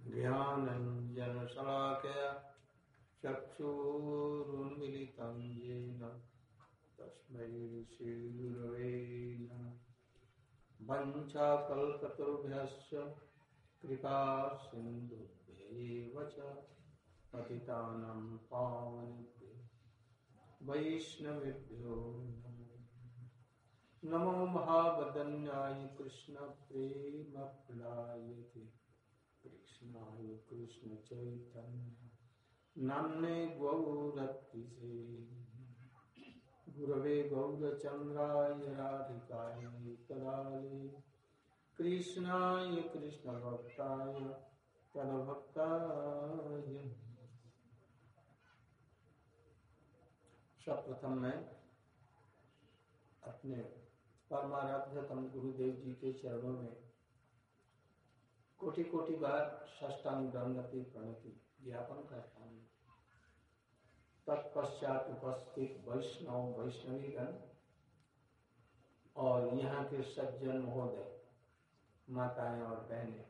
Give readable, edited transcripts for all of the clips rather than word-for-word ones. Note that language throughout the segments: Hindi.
ज्ञानञ्जनशलाकया चक्षुरुन्मिलितं येन तस्मै श्रीगुरवे नमः। वञ्चाकल्पतरुभ्यश्च कृपा सिन्धुभ्यैव च पतितानां पावनेभ्यो वैष्णवेभ्यो नमो महावदन्याय कृष्ण प्रेमप्रदायते कृष्णाय कृष्ण चैतन्य नाम्ने गौरत्रिसे गुरवे गौरचन्द्राय राधिकाय तदाले कृष्णाय कृष्णभक्ताय तद्भक्ताय। सर्वप्रथम मैं अपने परमाराध्यतम गुरुदेव जी के चरणों में कोटि कोटि बार साष्टांग दंडवत प्रणति ज्ञापन करता हूँ। तत्पश्चात उपस्थित वैष्णव वैष्णवीगण और यहाँ के सज्जन महोदय, माताएं और बहनें,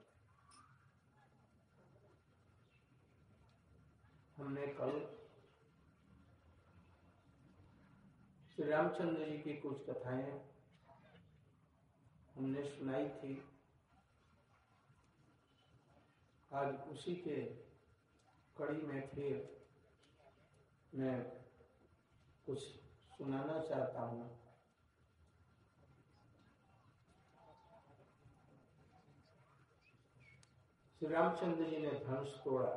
हमने कल श्री रामचंद्र जी की कुछ कथाएं हमने सुनाई थी। आज उसी के कड़ी में फिर मैं कुछ सुनाना चाहता हूँ। श्री रामचंद्र जी ने धनुष तोड़ा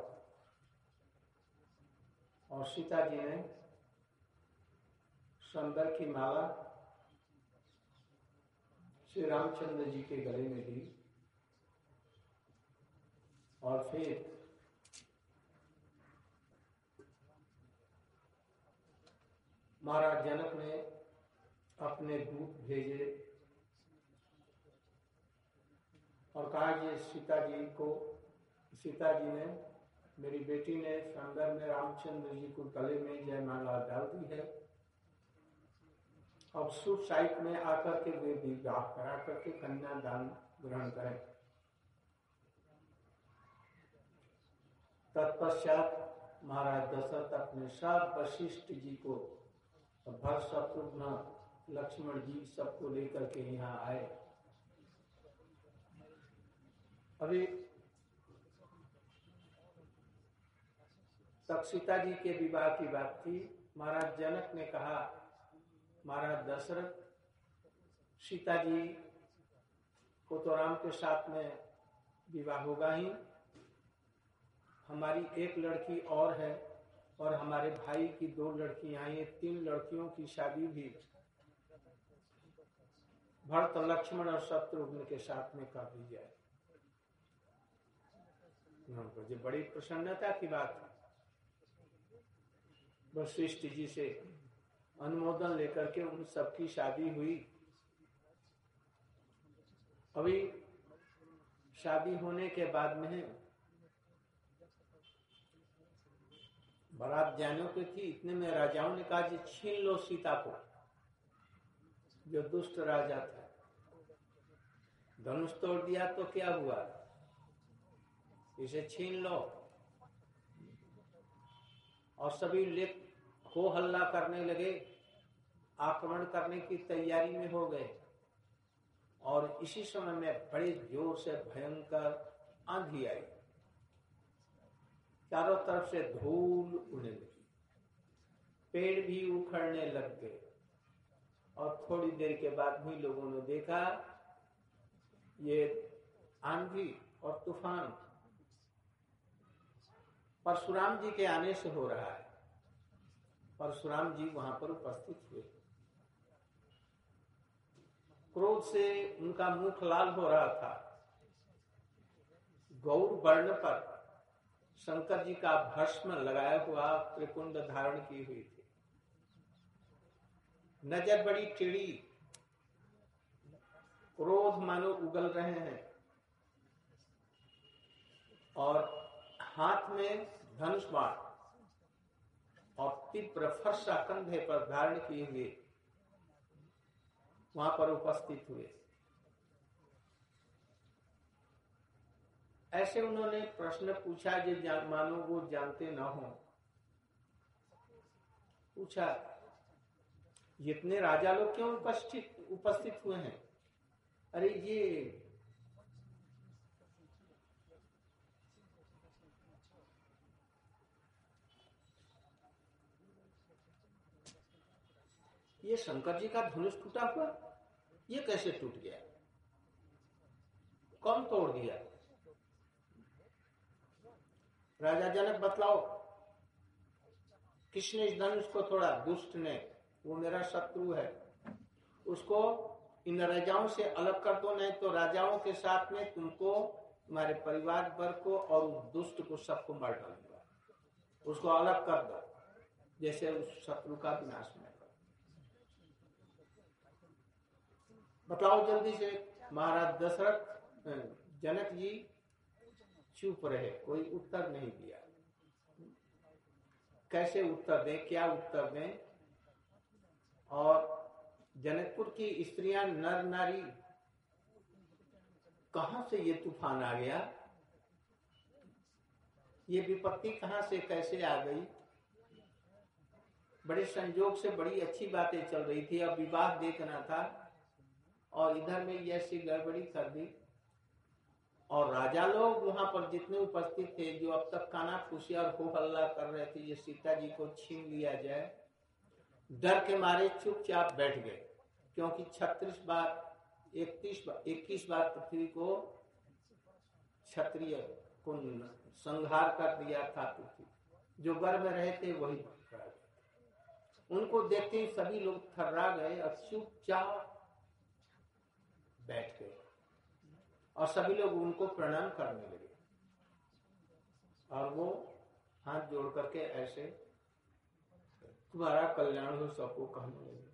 और सीता जी ने संदर की माला श्री रामचंद्र जी के गले में दी और फिर महाराज जनक ने अपने दूत भेजे और कहा ये सीता जी ने मेरी बेटी ने संदर में रामचंद्र जी को गले में जयमाला डाल दी है। अब शुभ साइट में आकर के वे विवाह करा करके कन्यादान ग्रहण करें। तत्पश्चात महाराज दशरथ अपने सब वशिष्ठ जी को, भरत शत्रुघ्न लक्ष्मण जी सबको लेकर के यहाँ आए। अभी तक सीता जी के विवाह की बात थी। महाराज जनक ने कहा, महाराज दशरथ, सीता जी को तो राम के साथ में विवाह होगा ही, हमारी एक लड़की और है और हमारे भाई की 2 लड़कियां, ये 3 लड़कियों की शादी भी भरत लक्ष्मण और शत्रुघ्न के साथ में कर दी जाए। ये बड़ी प्रसन्नता की बात है। वशिष्ठ जी से अनुमोदन लेकर के उन सबकी शादी हुई। अभी शादी होने के बाद में बारात जाने की थी। इतने में राजाओं ने कहा जी छीन लो सीता को। जो दुष्ट राजा था, धनुष तोड़ दिया तो क्या हुआ, इसे छीन लो। और सभी हो हल्ला करने लगे, आक्रमण करने की तैयारी में हो गए। और इसी समय में बड़े जोर से भयंकर आंधी आई, चारों तरफ से धूल उड़ने लगी, पेड़ भी उखड़ने लग गए। और थोड़ी देर के बाद भी लोगों ने देखा ये आंधी और तूफान परशुराम जी के आने से हो रहा है। परशुराम जी वहां पर उपस्थित हुए। क्रोध से उनका मुख लाल हो रहा था। गौर वर्ण पर शंकर जी का भस्म लगाया हुआ त्रिपुंड धारण की हुई थी। नजर बड़ी टेढ़ी, क्रोध मानो उगल रहे हैं। और हाथ में धनुष बाण और तीव्र फरसा कंधे पर धारण किए हुए वहां पर उपस्थित हुए। ऐसे उन्होंने प्रश्न पूछा जो मानो वो जानते न हो। पूछा, इतने राजा लोग क्यों उपस्थित हुए हैं? अरे ये शंकर जी का धनुष टूटा हुआ, ये कैसे टूट गया? कौन तोड़ दिया? राजा जनक बतलाओ, किसने इस धनुष को तोड़ा? दुष्ट ने, वो मेरा शत्रु है, उसको इन राजाओं से अलग कर दो, नहीं तो राजाओं के साथ में तुमको, तुम्हारे परिवार वर्ग को और उस दुष्ट को सबको मार डालूंगा। उसको अलग कर दो, जैसे उस शत्रु का विनाश न कर। बताओ जल्दी से। महाराज दशरथ जनक जी चुप रहे, कोई उत्तर नहीं दिया। कैसे उत्तर दें, क्या उत्तर दें? और जनकपुर की स्त्रियां, नर नारी, कहां से ये तूफान आ गया? ये विपत्ति कहां से कैसे आ गई? बड़े संजोग से बड़ी अच्छी बातें चल रही थी, अब विवाह देखना था और इधर में ऐसी गड़बड़ी कर दी। और राजा लोग वहां पर जितने उपस्थित थे, जो अब तक काना फूसी और हो हल्ला कर रहे थे, ये सीता जी को छीन लिया जाए, डर के मारे चुपचाप बैठ गए। क्योंकि 36 बार 21 बार पृथ्वी को क्षत्रिय को संहार कर दिया था। पृथ्वी जो गर्भ में रहे थे वही उनको देखते ही सभी लोग थर्रा गए और चुपचाप बैठ गए और सभी लोग उनको प्रणाम करने लगे। और वो हाथ जोड़ करके ऐसे, तुम्हारा कल्याण हो, सबको कहने लगे।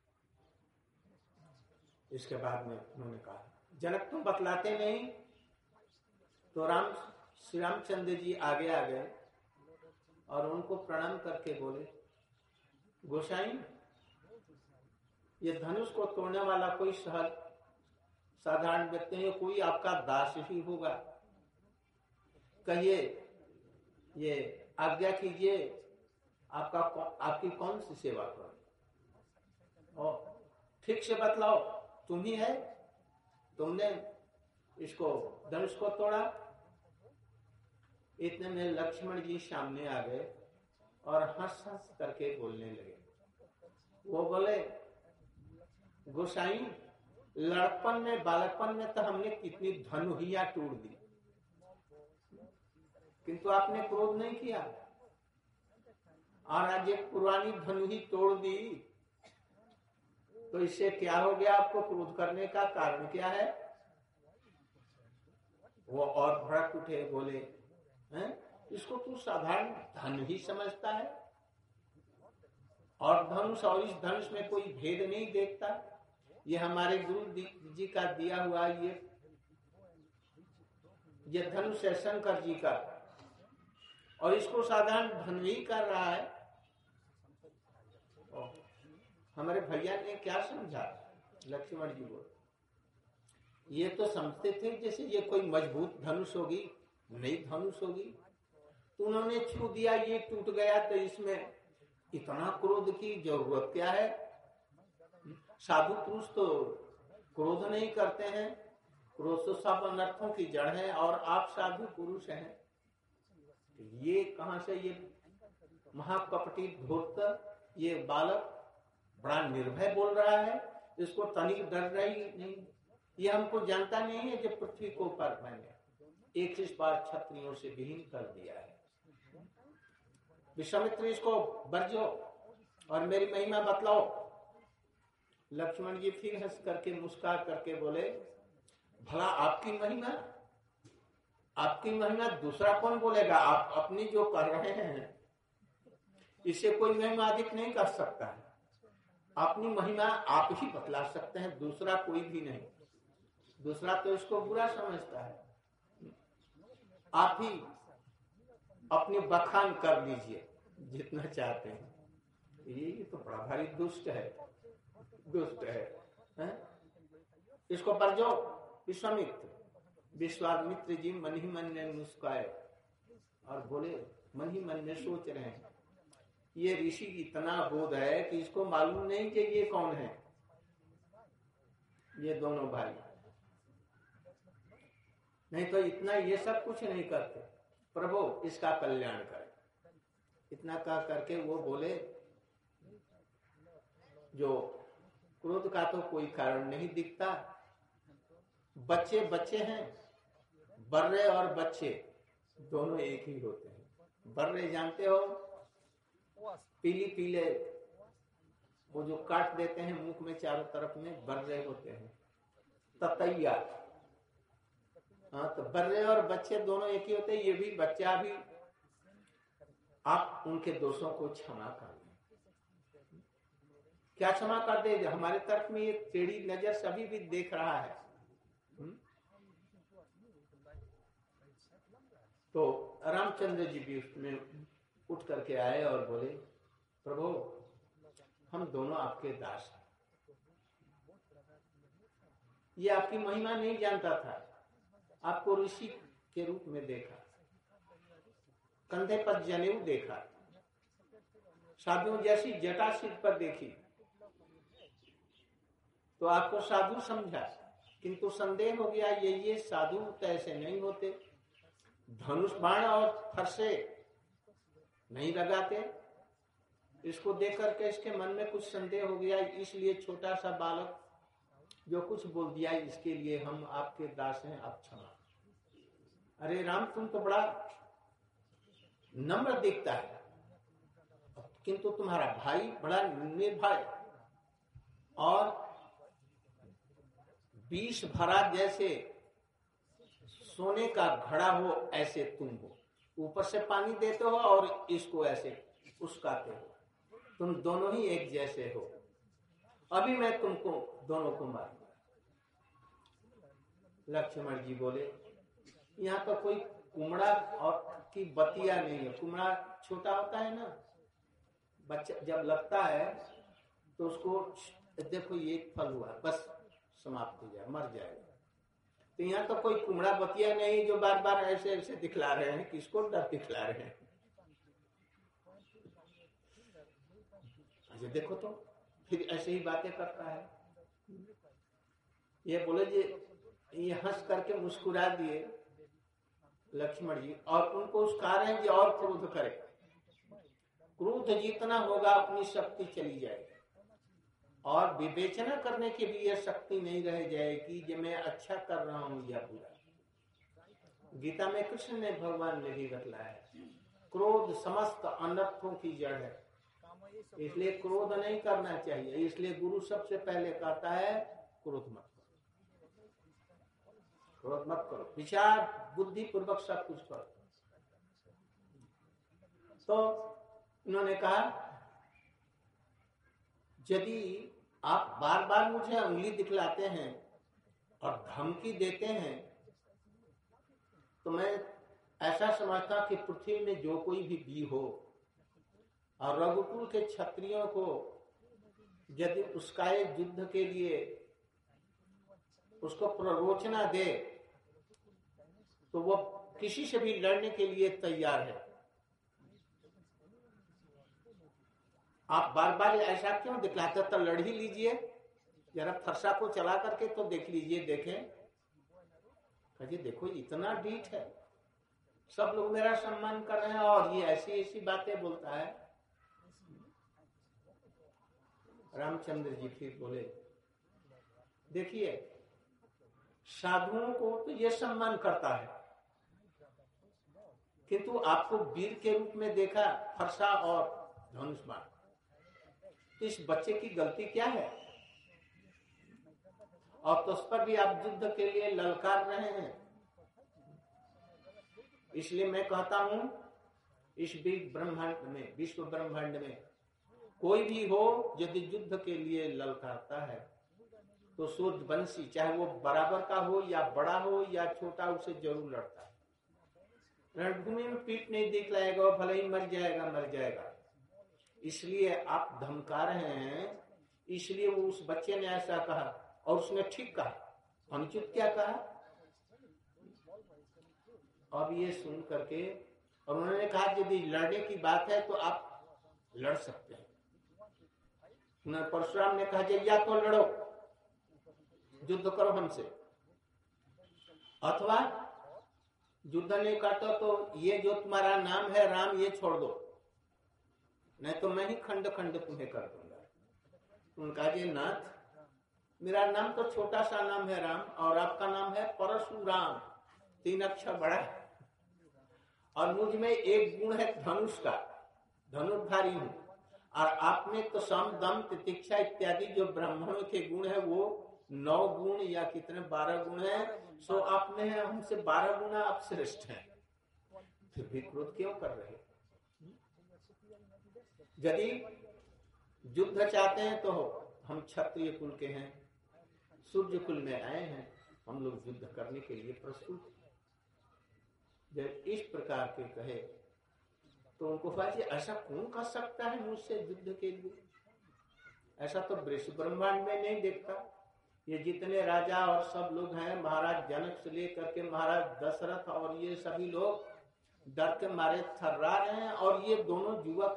इसके बाद में उन्होंने कहा, जनक तुम बतलाते नहीं? तो श्री रामचंद्र जी आगे आ गए और उनको प्रणाम करके बोले, गोसाई, ये धनुष को तोड़ने वाला कोई साधारण व्यक्ति नहीं, कोई आपका दास ही होगा। कहिए, ये आज्ञा कीजिए, आपकी कौन सी सेवा करो? और ठीक से बतलाओ, तुम ही है? तुमने इसको धनुष को तोड़ा? इतने में लक्ष्मण जी सामने आ गए और हंस हंस करके बोलने लगे। वो बोले, गोसाई, लड़पन में, बालकपन में तो हमने कितनी धनुहियां तोड़ दी, किंतु आपने क्रोध नहीं किया। और आज एक पुरानी धनुही तोड़ दी, तो इससे क्या हो गया? आपको क्रोध करने का कारण क्या है? वो और भड़क उठे, बोले, हैं? इसको तू साधारण धन ही समझता है और धनुष और इस धनुष में कोई भेद नहीं देखता। ये हमारे गुरु जी का दिया हुआ ये धनुष है शंकर जी का, और इसको साधारण धन ही कर रहा है। हमारे भैया ने क्या समझा? लक्ष्मण जी बोले, ये तो समझते थे जैसे ये कोई मजबूत धनुष होगी, नई धनुष होगी, तो उन्होंने छू दिया, ये टूट गया, तो इसमें इतना क्रोध की जरूरत क्या है? साधु पुरुष तो क्रोध नहीं करते हैं, क्रोध तो सब अनर्थों की जड़ है, और आप साधु पुरुष हैं। ये कहां से ये महाकपटी धूर्त ये बालक बड़ा निर्भय बोल रहा है, इसको तनिक डर रही नहीं। ये हमको जानता नहीं है जब पृथ्वी को ऊपर मैंने 21 बार क्षत्रियों से विहीन कर दिया है। विश्वामित्र, इसको बरजो और मेरी महिमा बतलाओ। लक्ष्मण जी फिर हंस करके मुस्कुरा करके बोले, भला आपकी महिमा दूसरा कौन बोलेगा? आप अपनी जो कर रहे हैं इससे कोई महिमा अधिक नहीं कर सकता है। अपनी महिमा आप ही बतला सकते हैं, दूसरा कोई भी नहीं। दूसरा तो इसको बुरा समझता है। आप ही अपनी बखान कर लीजिए जितना चाहते हैं। ये तो बड़ा भारी दुष्ट है, हैं? इसको पर जो विश्वामित्र, विश्वामित्र जी मन ही मन में मुस्काए और बोले, मन ही मन में सोच रहे हैं, ये ऋषि इतना बोध है कि इसको मालूम नहीं कि ये कौन है, ये दोनों भाई। नहीं तो इतना ये सब कुछ नहीं करते, प्रभु इसका कल्याण करे। इतना कह करके वो बोले, जो क्रोध का तो कोई कारण नहीं दिखता, बच्चे बच्चे हैं, बर्रे और बच्चे दोनों एक ही होते हैं। बर्रे जानते हो, पीली पीले वो जो काट देते हैं मुख में चारों तरफ में, बर्रे होते हैं। ततैया, हाँ, तो बर्रे और बच्चे दोनों एक ही होते हैं। ये भी बच्चा भी, आप उनके दोषों को क्षमा कर दें। क्या क्षमा कर दे? हमारे तरफ में ये टेढ़ी नजर सभी भी देख रहा है। तो रामचंद्र जी भी उसमें उठ करके आए और बोले, प्रभु हम दोनों आपके दास हैं। ये आपकी महिमा नहीं जानता था, आपको ऋषि के रूप में देखा, कंधे पर जनेऊ देखा, साधुओं जैसी जटा सिर पर देखी, तो आपको साधु समझा, किंतु संदेह हो गया ये साधु तो ऐसे नहीं होते, धनुष बाण और फरसे नहीं लगाते। इसको देख करके इसके मन में कुछ संदेह हो गया, इसलिए छोटा सा बालक जो कुछ बोल दिया, इसके लिए हम आपके दास हैं, आप क्षमा। अरे राम, तुम तो बड़ा नम्र दिखता है, किंतु तुम्हारा भाई बड़ा निर्भय और विष भरा जैसे सोने का घड़ा हो, ऐसे तुम हो। ऊपर से पानी देते हो और इसको ऐसे उस्काते हो, तुम दोनों ही एक जैसे हो। अभी मैं तुमको दोनों को मारूंगा। लक्ष्मण जी बोले, यहाँ तो कोई कुमड़ा और की बतिया नहीं है। कुमड़ा छोटा होता है ना, बच्चा जब लगता है तो उसको देखो ये फल हुआ, बस समाप्त हो जाए, मर जाएगा। तो यहाँ तो कोई कुमड़ा बतिया नहीं जो बार बार ऐसे ऐसे दिखला रहे हैं, किसको डर दिखला रहे हैं। अच्छा देखो तो फिर ऐसे ही बातें करता है। ये बोले जी, ये हंस करके मुस्कुरा दिए लक्ष्मण जी, और उनको उसका रहे हैं कि और क्रोध करे। क्रोध जितना होगा अपनी शक्ति चली जाएगी, और विवेचना करने की भी यह शक्ति नहीं रह जाएगी कि मैं अच्छा कर रहा हूं या बुरा। गीता में कृष्ण ने, भगवान ने भी बतलाया है, क्रोध समस्त अनर्थों की जड़ है, इसलिए क्रोध नहीं करना चाहिए। इसलिए गुरु सबसे पहले कहता है क्रोध मत करो, क्रोध मत करो, विचार बुद्धि पूर्वक सब कुछ करो। तो उन्होंने कहा, यदि आप बार बार मुझे उंगली दिखलाते हैं और धमकी देते हैं, तो मैं ऐसा समझता कि पृथ्वी में जो कोई भी हो और रघुकुल के क्षत्रियों को यदि उसका युद्ध के लिए उसको प्ररोचना दे, तो वो किसी से भी लड़ने के लिए तैयार है। आप बार बार ऐसा क्यों दिखलाते? तो लड़ ही लीजिए, जरा फरसा को चला करके तो देख लीजिए, देखें। कहिए देखो इतना ढीठ है, सब लोग मेरा सम्मान कर रहे हैं और ये ऐसी ऐसी बातें बोलता है। रामचंद्र जी फिर बोले, देखिए साधुओं को तो ये सम्मान करता है, किंतु आपको वीर के रूप में देखा, फरसा और धनुष बाण, तो इस बच्चे की गलती क्या है? और तो उस पर भी आप युद्ध के लिए ललकार रहे हैं। इसलिए मैं कहता हूं, इस विश्व ब्रह्मांड में कोई भी हो यदि युद्ध के लिए ललकारता है, तो सूर्यवंशी चाहे वो बराबर का हो या बड़ा हो या छोटा, उसे जरूर लड़ता है। रणभूमि में पीठ नहीं दिखलाएगा, भले ही मर जाएगा। इसलिए आप धमका रहे हैं, इसलिए वो उस बच्चे ने ऐसा कहा, और उसने ठीक कहा। अनुचित क्या कहा? अब ये सुन करके, और उन्होंने कहा यदि लड़ने की बात है तो आप लड़ सकते हैं। परशुराम ने कहा या तो लड़ो, युद्ध करो हमसे, अथवा युद्ध नहीं करते तो ये जो तुम्हारा नाम है राम, ये छोड़ दो, नहीं तो मैं ही खंड खंड तुम्हें कर दूंगा। उनका ये नाथ, मेरा नाम तो छोटा सा नाम है राम, और आपका नाम है परशुराम, 3 अक्षर बड़ा है, और मुझ में एक गुण है धनुष का, धनुर्धारी हूं, और आप में तो सम दम तितिक्षा इत्यादि जो ब्राह्मणों के गुण है वो 9 गुण या कितने 12 गुण है, सो आप में है हमसे 12 गुना आप श्रेष्ठ हैं, फिर भी क्रोध क्यों कर रहे? यदि युद्ध चाहते हैं तो हम क्षत्रिय कुल के हैं, सूर्य कुल में आए हैं, हम लोग युद्ध करने के लिए प्रस्तुत हैं। जब इस प्रकार के कहे तो उनको कहा ऐसा कौन कर सकता है मुझसे युद्ध के लिए? ऐसा तो विश्व ब्रह्मांड में नहीं देखता। ये जितने राजा और सब लोग हैं, महाराज जनक से लेकर के महाराज दशरथ, और ये सभी लोग डर के मारे थर्रा रहे हैं, और ये दोनों युवक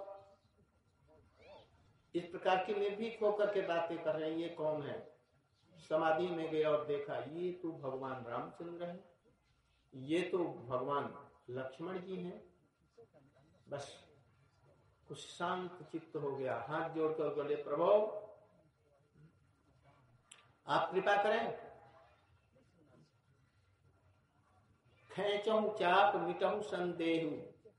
इस प्रकार की निर्भीक होकर के बातें कर रहे हैं। ये कौन है? समाधि में गए और देखा ये तो भगवान रामचंद्र हैं, ये तो भगवान लक्ष्मण जी हैं। बस कुछ शांत चित्त हो गया, हाथ जोड़कर बोले प्रभु आप कृपा करें, खेचहूं चाप मिटहूं संदेहू।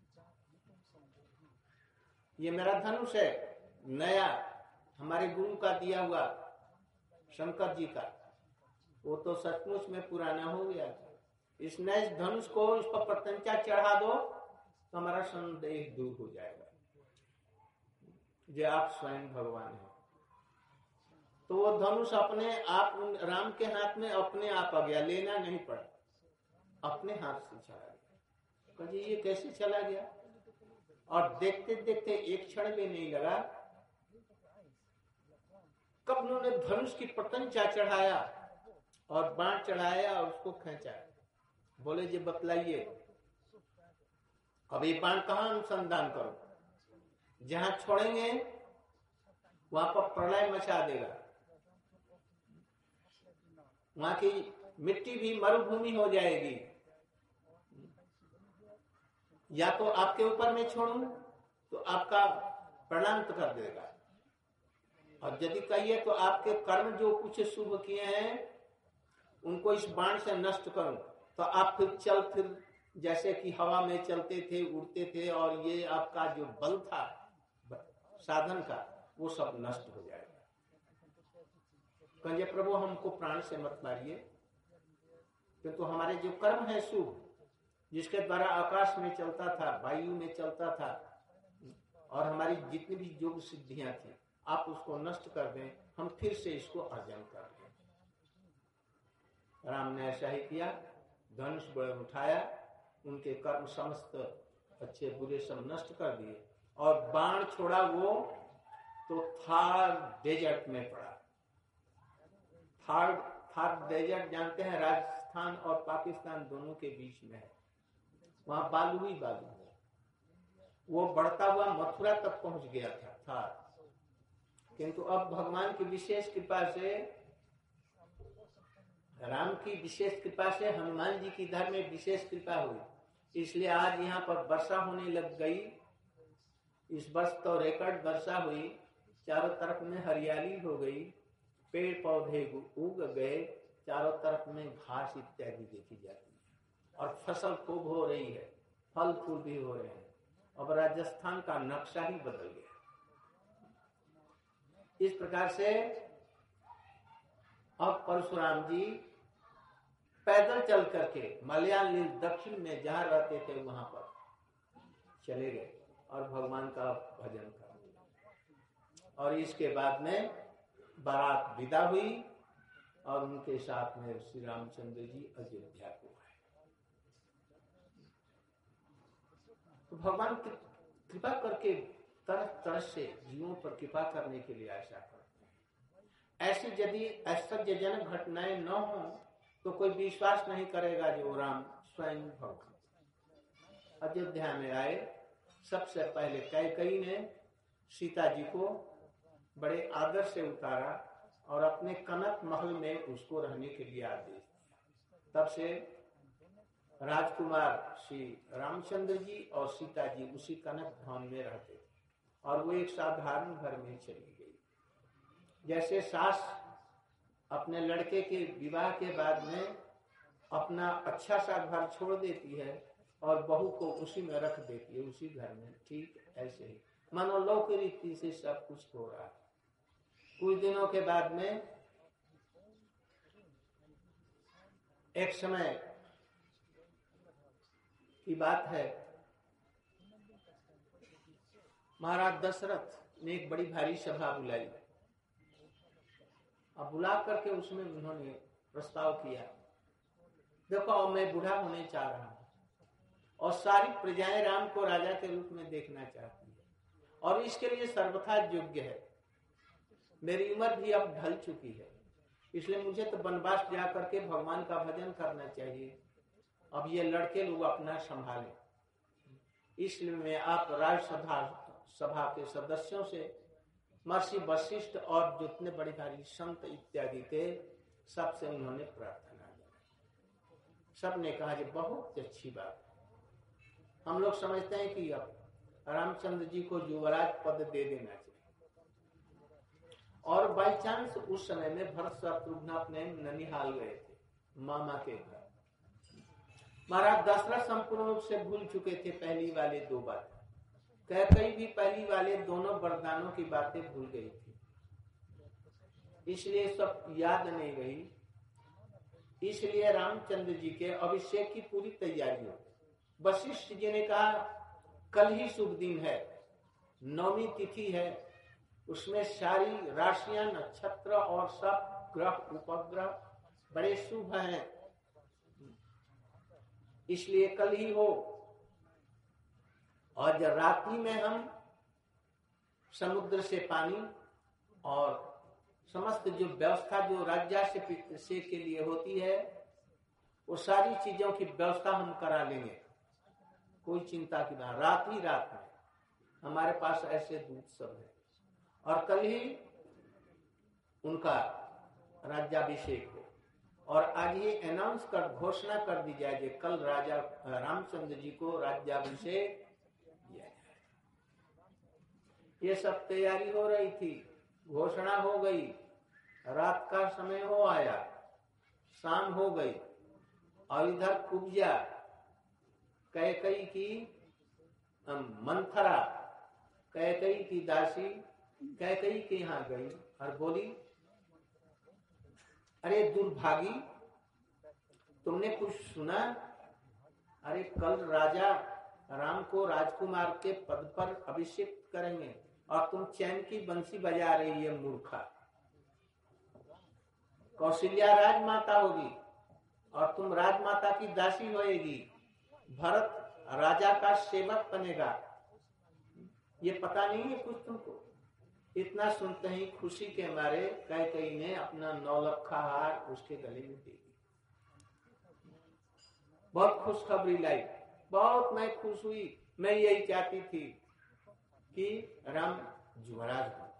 ये मेरा धनुष है नया, हमारे गुरु का दिया हुआ, शंकर जी का, वो तो सचमुच में पुराना हो गया। इस नए धनुष को इस पर प्रत्यंचा चढ़ा दो तो हमारा संदेह दूर हो जाएगा जे आप स्वयं भगवान हैं। तो वो धनुष अपने आप राम के हाथ में अपने आप आ गया, लेना नहीं पड़ा, अपने हाथ से चला गया। कहिए ये कैसे चला गया? और देखते देखते एक क्षण भी नहीं लगा, कब उन्होंने धनुष की प्रत्यंचा चढ़ाया और बाण चढ़ाया और उसको खींचा। बोले जी बतलाइए अब ये बाण कहां अनुसंधान करो? जहां छोड़ेंगे वहां पर प्रलय मचा देगा, वहां की मिट्टी भी मरुभूमि हो जाएगी। या तो आपके ऊपर में छोड़ूं तो आपका प्रणांत कर देगा, और यदि कहिए तो आपके कर्म जो कुछ शुभ किए हैं उनको इस बाण से नष्ट करूं तो आप फिर जैसे कि हवा में चलते थे, उड़ते थे, और ये आपका जो बल था साधन का वो सब नष्ट हो जाएगा। कहिए प्रभु हमको प्राण से मत मारिए, किंतु हमारे जो कर्म है शुभ, जिसके द्वारा आकाश में चलता था, वायु में चलता था, और हमारी जितनी भी योग सिद्धियां थी, आप उसको नष्ट कर दें, हम फिर से इसको अर्जन कर दें। राम ने ऐसा ही किया, धनुष बल उठाया, उनके कर्म समस्त अच्छे बुरे सब नष्ट कर दिए, और बाण छोड़ा वो तो थार डेजर्ट में पड़ा। थार डेजर्ट जानते हैं, राजस्थान और पाकिस्तान दोनों के बीच में है, वहां बालू ही बालू है। वो बढ़ता हुआ मथुरा तक पहुंच गया था थार, किंतु अब भगवान की विशेष कृपा से, राम की विशेष कृपा से, हनुमान जी की धर्म में विशेष कृपा हुई, इसलिए आज यहाँ पर वर्षा होने लग गई। इस वर्ष तो रिकॉर्ड वर्षा हुई, चारों तरफ में हरियाली हो गई, पेड़ पौधे उग गए, चारों तरफ में घास इत्यादि देखी जाती है, और फसल खूब हो रही है, फल फूल भी हो रहे हैं। अब राजस्थान का नक्शा ही बदल गया। इस प्रकार से अब परशुराम जी पैदल चल करके मलयाली दक्षिण में जहां रहते थे वहां पर चले गए और भगवान का भजन कर दिया। और इसके बाद में बारात विदा हुई और उनके साथ में श्री रामचंद्र जी अयोध्या को आए। तो भगवान कृपा करके तरह तरह से जीवों पर कृपा करने के लिए ऐसा करते हैं। ऐसी यदि आश्चर्यजनक घटनाएं न हो तो कोई विश्वास नहीं करेगा जो राम स्वयं भगवान। अयोध्या में आए, सबसे पहले कैकेयी ने सीता जी को बड़े आदर से उतारा और अपने कनक महल में उसको रहने के लिए आदेश दिया। तब से राजकुमार श्री रामचंद्र जी और सीता जी उसी कनक भवन में रहते थे और वो एक साधारण घर में चली गई। जैसे सास अपने लड़के के विवाह के बाद में अपना अच्छा सा घर छोड़ देती है और बहू को उसी में रख देती है, उसी घर में, ठीक ऐसे ही मनोलौकिक रीति से सब कुछ हो रहा है। कुछ दिनों के बाद में एक समय की बात है, महाराज दशरथ ने एक बड़ी भारी सभा बुलाई। अब बुला करके उसमें उन्होंने प्रस्ताव किया, देखो मैं बूढ़ा होने चाह रहा हूं और सारी प्रजाएं राम को राजा के रूप में देखना चाहती है और इसके लिए सर्वथा योग्य है। मेरी उम्र भी अब ढल चुकी है, इसलिए मुझे तो वनवास जा करके भगवान का भजन करना चाहिए। अब ये लड़के लोग अपना संभालें, इसलिए मैं आप सभा के सदस्यों से महर्षि वशिष्ठ और जितने बड़े भारी संत इत्यादि थे सबसे उन्होंने प्रार्थना की। सबने कहा कि बहुत अच्छी बात है, हम लोग समझते हैं कि अब रामचंद्र जी को युवराज पद दे देना चाहिए। और बाई चांस उस समय में भरत शत्रुघ्न अपने ननिहाल गए थे मामा के घर। महाराज दशरथ संपूर्ण रूप से भूल चुके थे पहली वाले दो बातें, कैकेयी भी पहली वाले दोनों वरदानों की बातें भूल गई थी, इसलिए सब याद नहीं रही। इसलिए रामचंद्र जी के अभिषेक की पूरी तैयारी हो। वशिष्ठ जी ने कहा कल ही शुभ दिन है, 9वीं तिथि है, उसमें सारी राशियां नक्षत्र और सब ग्रह उपग्रह बड़े शुभ हैं, इसलिए कल ही हो। और जब रात्रि में हम समुद्र से पानी और समस्त जो व्यवस्था जो राज्य के लिए होती है वो सारी चीजों की व्यवस्था हम करा लेंगे, कोई चिंता की बात। रात में हमारे पास ऐसे दूत सब है और कल ही उनका राज्याभिषेक हो और आज ये अनाउंस कर घोषणा कर दी जाए कि कल राजा रामचंद्र जी को राज्याभिषेक किया जाए। ये सब तैयारी हो रही थी, घोषणा हो गई, रात का समय हो आया, शाम हो गई और इधर कुब्जा कैकेयी की मंथरा कैकेयी की दासी कैकेयी के यहाँ गई और बोली, अरे दुर्भागी, तुमने कुछ सुना? अरे कल राजा राम को राजकुमार के पद पर अभिषेक करेंगे और तुम चैन की बंसी बजा रही है मूर्खा। कौशल्या राजमाता होगी और तुम राजमाता की दासी होएगी, भरत राजा का सेवक बनेगा, ये पता नहीं है कुछ तुमको? इतना सुनते ही खुशी के मारे कैकेयी ने अपना 9 लखा हार उसके गले में दे दी। बहुत खुशखबरी लाई, बहुत मैं खुश हुई, मैं यही चाहती थी कि राम युवराज हो।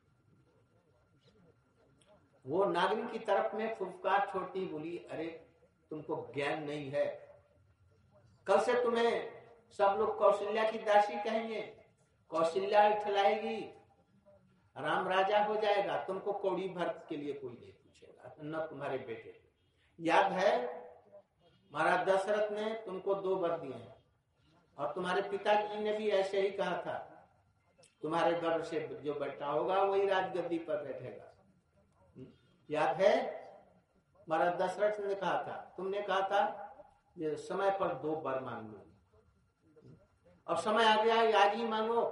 वो नागिन की तरफ में फुफकार छोड़ती बोली, अरे तुमको ज्ञान नहीं है, कल से तुम्हें सब लोग कौशल्या की दासी कहेंगे, कौशल्या इठलाएगी, राम राजा हो जाएगा, तुमको कौड़ी भर के लिए कोई नहीं पूछेगा, न तुम्हारे बेटे। याद है महाराज दशरथ ने तुमको 2 वर दिए हैं और तुम्हारे पिताजी ने भी ऐसे ही कहा था, तुम्हारे गर्भ से जो बेटा होगा वही राजगद्दी पर बैठेगा। याद है महाराज दशरथ ने कहा था, तुमने कहा था ये समय पर 2 वर मांग लो, अब समय आ गया है, आज ही मांगो।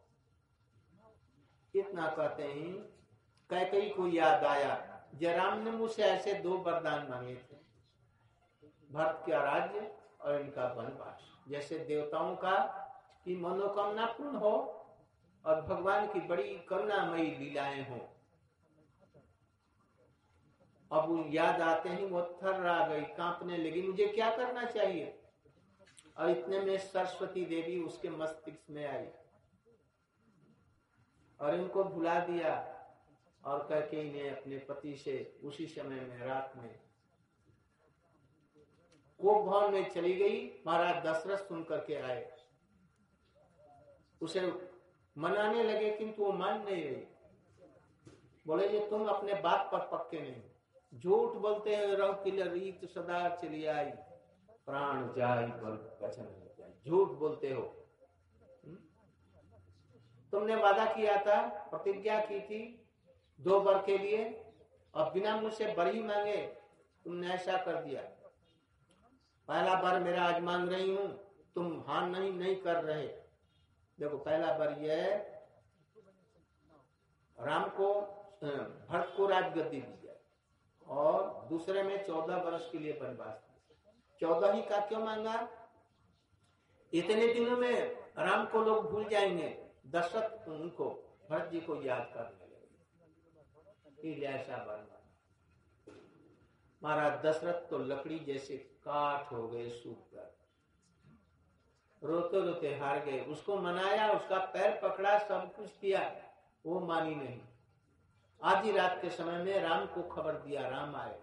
इतना कहते ही कैकेयी को याद आया, जयराम ने मुझसे ऐसे 2 वरदान मांगे थे, भरत का राज्य और इनका वनवास, जैसे देवताओं का की मनोकामना पूर्ण हो और भगवान की बड़ी करुणामयी लीलाएं हो। अब वो याद आते ही वो थर्रा गई, कांपने लगी, मुझे क्या करना चाहिए? और इतने में सरस्वती देवी उसके मस्तिष्क में आई और इनको भुला दिया और कैकेयी ने अपने पति से उसी समय में रात में कोप भवन में चली गई। महाराज दशरथ सुन करके आए, उसे मनाने लगे किंतु वो मान नहीं रही। बोले ये तुम अपने बात पर पक्के नहीं, झूठ बोलते रहो कि रीत सदा चली आई, प्राण जाई बल वचन न जाई। झूठ बोलते हो, तुमने वादा किया था, प्रतिज्ञा की थी 2 वर के लिए और बिना मुझसे वर ही मांगे तुमने ऐसा कर दिया। पहला वर मेरा आज मांग रही हूं, तुम हाँ नहीं कर रहे। देखो पहला वर यह है, राम को भरत को राजगद्दी दी जाए और दूसरे में 14 वर्ष के लिए वनवास। 14 ही का क्यों मांगा? इतने दिनों में राम को लोग भूल जाएंगे, दशरथ उनको भरत जी को याद करने लगे, ऐसा वर मांगा। महाराज दशरथ तो लकड़ी जैसे काठ हो गए, सूख कर रोते रोते हार गए। उसको मनाया, उसका पैर पकड़ा, सब कुछ किया, वो मानी नहीं। आधी रात के समय में राम को खबर दिया, राम आए,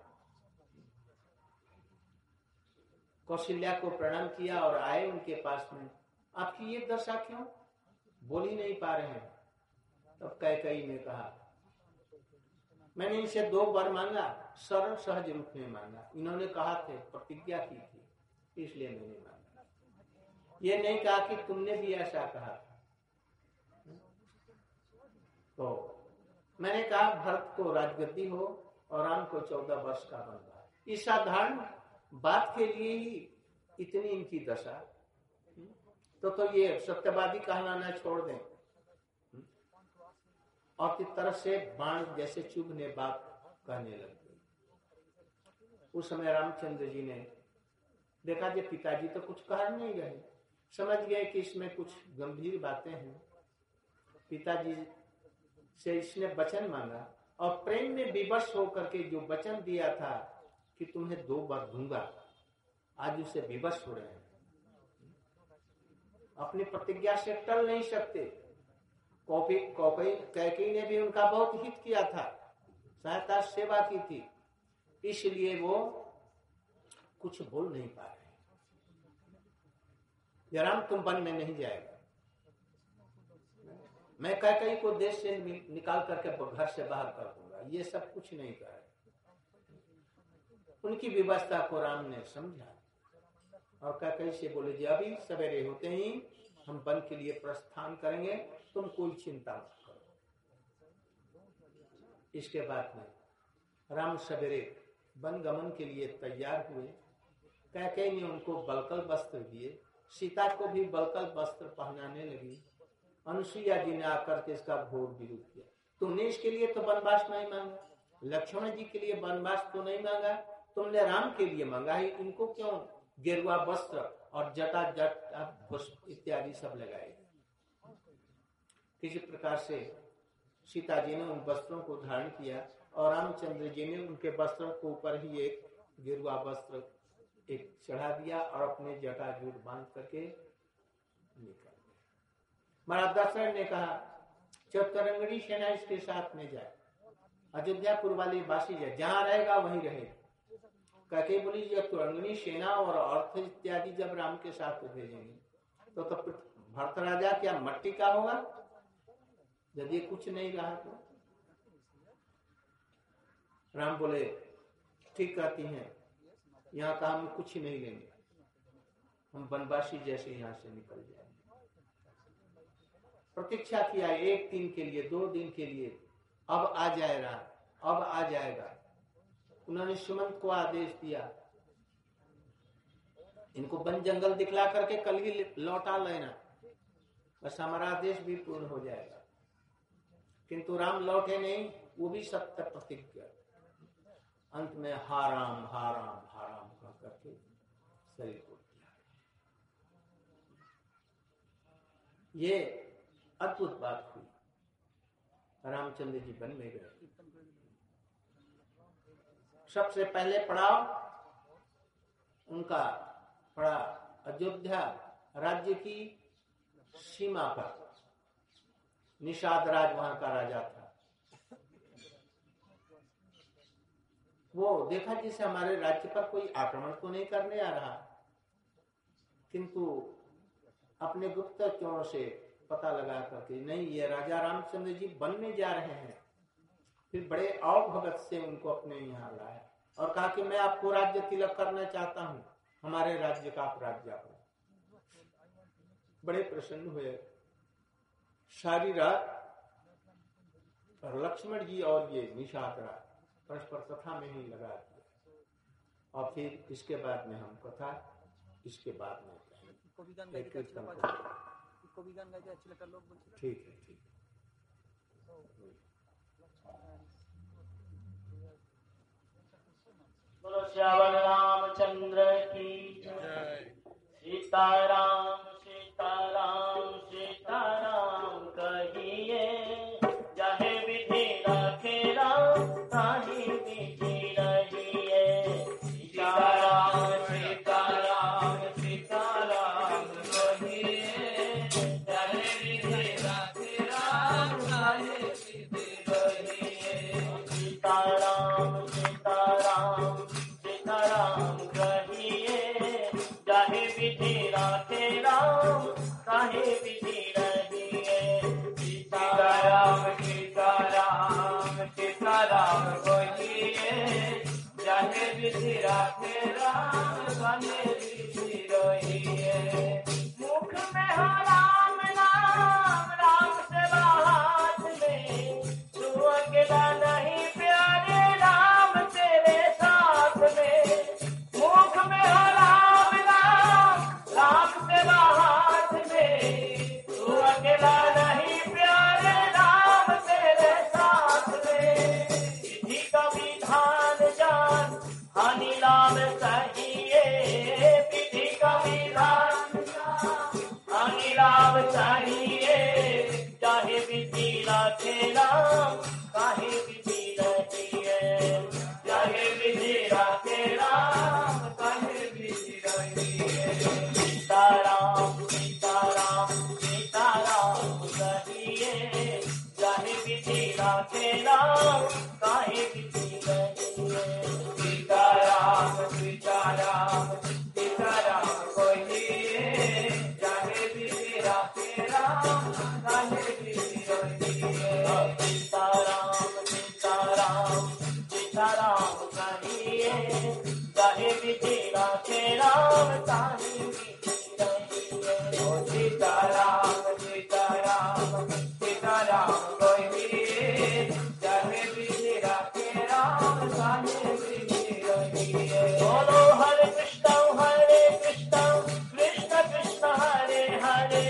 कौशल्या को प्रणाम किया और आए उनके पास में। आपकी ये दशा क्यों? बोल ही नहीं पा रहे हैं। तब कैकेयी ने कहा मैंने इनसे 2 वर मांगा, सरल सहज रूप में मांगा। इन्होंने कहा थे, प्रतिज्ञा की थी, इसलिए मैंने मांगा। ये नहीं कहा कि तुमने भी ऐसा कहा। तो मैंने कहा भरत को राजगद्दी हो और राम को 14 वर्ष का वनवास। इस साधारण बात के लिए ही इतनी इनकी दशा। तो ये सत्यवादी कहलाना छोड़ दें और की तरफ से बाण जैसे चुभने बात कहने लग गई। उस समय रामचंद्र जी ने देखा कि पिताजी तो कुछ कह नहीं रहे, समझ गए कि इसमें कुछ गंभीर बातें हैं। पिताजी से इसने वचन मांगा और प्रेम में विवश होकर के जो वचन दिया था कि तुम्हें 2 वर दूंगा, आज उसे विवश हो रहे हैं। अपनी प्रतिज्ञा से टल नहीं सकते। कैकेयी ने भी उनका बहुत हित किया था, सहायता सेवा की थी, इसलिए वो कुछ बोल नहीं पा रहे। राम तुम वन में नहीं जाएगा, मैं कैकेयी को देश से निकाल करके घर से बाहर कर दूंगा, ये सब कुछ नहीं कर रहे। उनकी व्यवस्था को राम ने समझा और कैकेयी से बोले जी अभी सवेरे होते ही हम वन के लिए प्रस्थान करेंगे, तुम कोई चिंता मत करो। इसके बाद में राम सवेरे वन गमन के लिए तैयार हुए। कैकेयी ने उनको बलकल वस्त्र दिए, सीता को भी बलकल वस्त्र पहनाने लगी। अनुसुईया जी ने आकर के इसका घोर विरोध किया। तुमने इसके लिए तो वनवास नहीं मांगा, लक्ष्मण जी के लिए वनवास तो नहीं मांगा, तुमने राम के लिए मांगा ही। इनको क्यों गेरुआ वस्त्र और जटा जट इत्यादि सब लगाए? किसी प्रकार से सीता जी ने उन वस्त्रों को धारण किया और रामचंद्र जी ने उनके वस्त्रों के ऊपर ही एक गेरुआ वस्त्र एक चढ़ा दिया और अपने जटाजूट बांध करके निकल गए। महाराज दशरथ ने कहा चतुरंगनी सेना इसके साथ में जाए, अयोध्यापुर वाली बासी जाए, जहां रहेगा वहीं रहेगा। कैकेयी बोली जब तुरंगनी सेना और अर्थ इत्यादि जब राम के साथ भेजेंगे तो भरत राजा क्या मट्टी का होगा? यदि कुछ नहीं रहा तो राम बोले ठीक कहती हैं, यहाँ का हम कुछ नहीं लेंगे, हम वनवासी जैसे यहाँ से निकल जाएंगे। प्रतीक्षा किया 1 दिन के लिए, 2 दिन के लिए, अब आ जाएगा, अब आ जाएगा। उन्होंने सुमंत को आदेश दिया इनको वन जंगल दिखला करके कल ही लौटा लेना, बस हमारा आदेश भी पूर्ण हो जाएगा। किंतु राम लौटे नहीं, वो भी सत्य प्रतिज्ञा। अंत में हाराम हाराम हाराम कह करके शरीर को दिया। ये अद्भुत बात हुई। रामचंद्र जी वन में गए। सबसे पहले पड़ाव उनका पड़ा अयोध्या राज्य की सीमा पर निषाद राज वहां का राजा था। वो देखा जिसे हमारे राज्य पर कोई आक्रमण तो नहीं करने आ रहा, किंतु अपने गुप्तचरों से पता लगा करके नहीं, ये राजा रामचंद्र जी बनने जा रहे हैं। फिर बड़े अवभगत से उनको अपने यहाँ लाया और कहा कि मैं आपको राज्य तिलक करना चाहता हूँ, हमारे राज्य का आप राज्य हो। बड़े प्रसन्न हुए। सारी रात लक्ष्मण जी और ये निषाद राज परस्पर कथा में ही लगा दिया। और फिर इसके बाद में हम कथा इसके बाद में ठीक है, ठीक। बोलो श्यावल रामचंद्र की जय। सीताराम सीताराम सीताराम कहिए, चाहे विधि रखे राम ताहि विधि रहिए। सीताराम सीताराम सीताराम कहिए, चाहे विधि रखे राम ताहि विधि रहिए। सीताराम सीताराम सीताराम कहिए, चाहे विधि रखे राम ताहि विधि रहिए। सीताराम सीताराम सीताराम कहिए, चाहे विधि रखे राम ताहि विधि रहिए। मुख में हो राम नाम, राम सेवा हाथ में, तू अकेला नहीं प्यारे, राम तेरे साथ में। मुख में हो राम नाम, राम सेवा हाथ में, तू अकेला नहीं प्यारे, राम तेरे साथ में। विधि का विधान जान, हानि लाभ चाहिए। विधि का विधान जान, हानि लाभ चाहिए। चाहे विधि रखे राम काहे विधि रहिए। चाहे विधि रखे राम काहे विधि रहिए। सीताराम सीताराम सीताराम कहिए, चाहे विधि रखे राम काहे विधि रहिए। सीताराम सीताराम सीताराम कहिए, चाहे विधि रखे राम काहे विधि रहिए। सीताराम सीताराम सीताराम कहिए, चाहे विधि रखे राम ताहि विधि रहिए। सीताराम सीताराम सीताराम कहिए, चाहे विधि रखे राम ताहि विधि रहिए। बोलो हरे कृष्ण कृष्ण कृष्ण हरे हरे,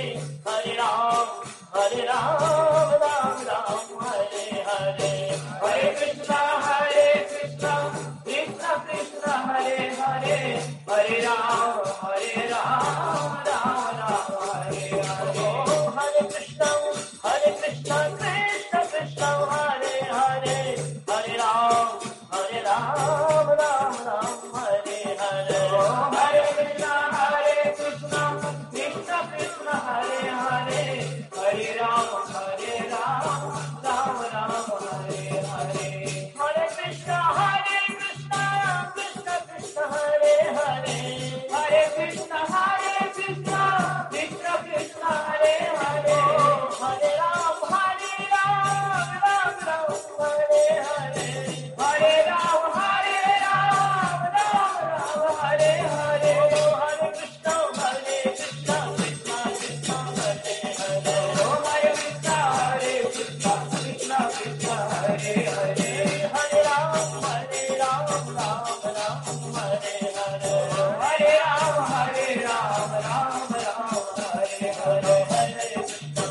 हरे राम राम राम हरे हरे। हरे कृष्ण कृष्ण कृष्ण हरे हरे, हरे राम राम राम हरे हरे। हरे कृष्ण कृष्ण कृष्ण हरे हरे, हरे राम राम राम हरे हरे। हरे कृष्ण कृष्ण कृष्ण हरे हरे, हरे राम राम राम हरे हरे। हरे कृष्ण कृष्ण कृष्ण हरे हरे, हरे कृष्ण कृष्ण कृष्ण हरे हरे, हरे राम राम राम हरे हरे। हरे राम राम राम हरे हरे। हरे कृष्ण कृष्ण कृष्ण हरे हरे, हरे कृष्ण कृष्ण कृष्ण हरे हरे। हरे राम राम राम हरे हरे, हरे राम राम हरे हरे। हरे कृष्ण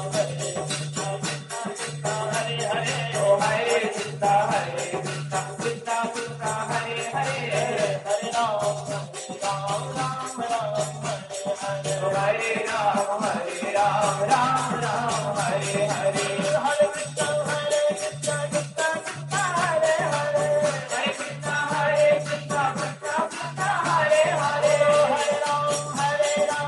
हरे हरे, हरे कृष्ण कृष्ण कृष्ण हरे हरे, हरे राम राम हरे हरे। हरे राम राम हरे हरे। हरे कृष्ण कृष्ण कृष्ण हरे हरे, हरे कृष्ण कृष्ण कृष्ण हरे हरे। हरे राम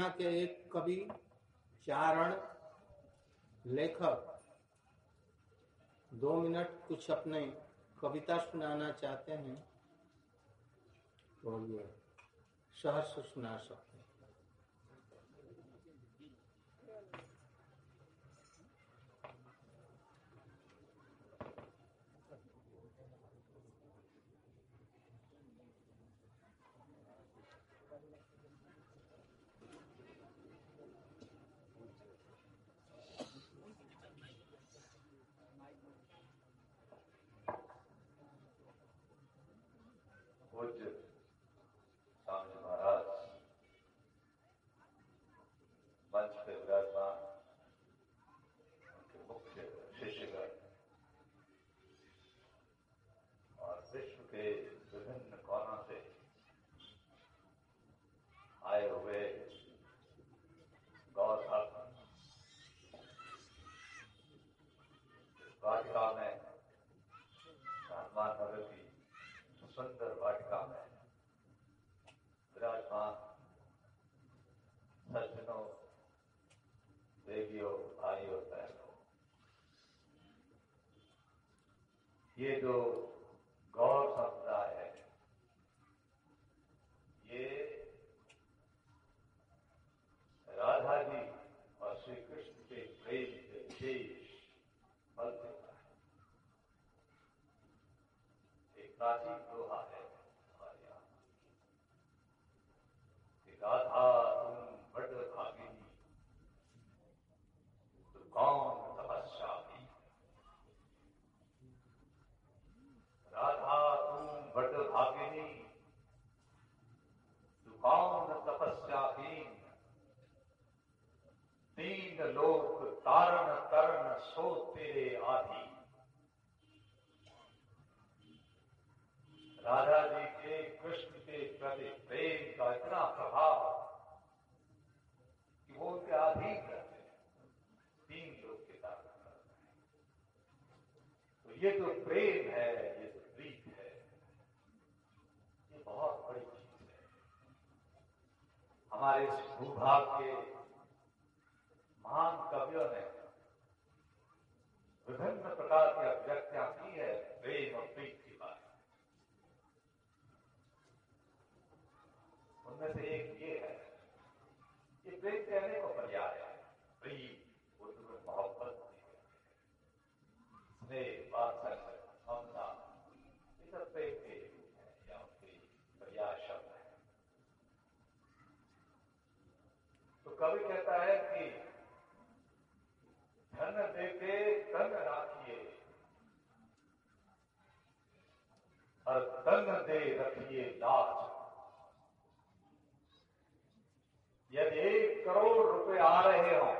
यहाँ के एक कवि, चारण, लेखक 2 मिनट कुछ अपने कविता सुनाना चाहते हैं तो ये सहर्ष सुना सकते हैं। पूज्य स्वामी महाराज मंच पे विराजमान, उनके मुख्य शिष्यगण और विश्व के विभिन्न कोनों से आए हुए गौर भक्त वाटिका में, हनुमान नगर की सुंदर वाटिका में विराजमान सज्जनों, देवियों, भाइयों, बहनों, ये जो गौर समुदाय है, ये राधा जी और श्री कृष्ण के प्रेम के विशेष फल देता है। एक प्राचीन दोहा है हमारे यहाँ, राधा तुम बड़ भागिनी, तो कौन तपस्या की। राधा तुम बड़ भागिनी, तो कौन तपस्या की। तीन लोक तारण तरण सो तेरे आदि। राधा जी के कृष्ण के प्रति प्रेम का इतना प्रभाव कि वो उनके अधीन रहते हैं, तीन लोग के तारण करते हैं। तो ये जो प्रेम है, ये जो प्रीत है, ये बहुत बड़ी चीज है। हमारे इस भूभाग के महान कवियों ने विभिन्न प्रकार की अभिव्यक्तियां की है प्रेम और प्रीत की बात। उनमें से एक ये है, ये प्रेम कहने को पर्याय है। प्रीत उर्दू में मोहब्बत, स्नेह, वात्सल्य, ममता, ये सब प्रेम के रूप है या उसके पर्याय शब्द है। तो कवि कहता है कि धन देके तन राखिए और तन दे रखिए लाज। यदि 1 करोड़ रुपए आ रहे हो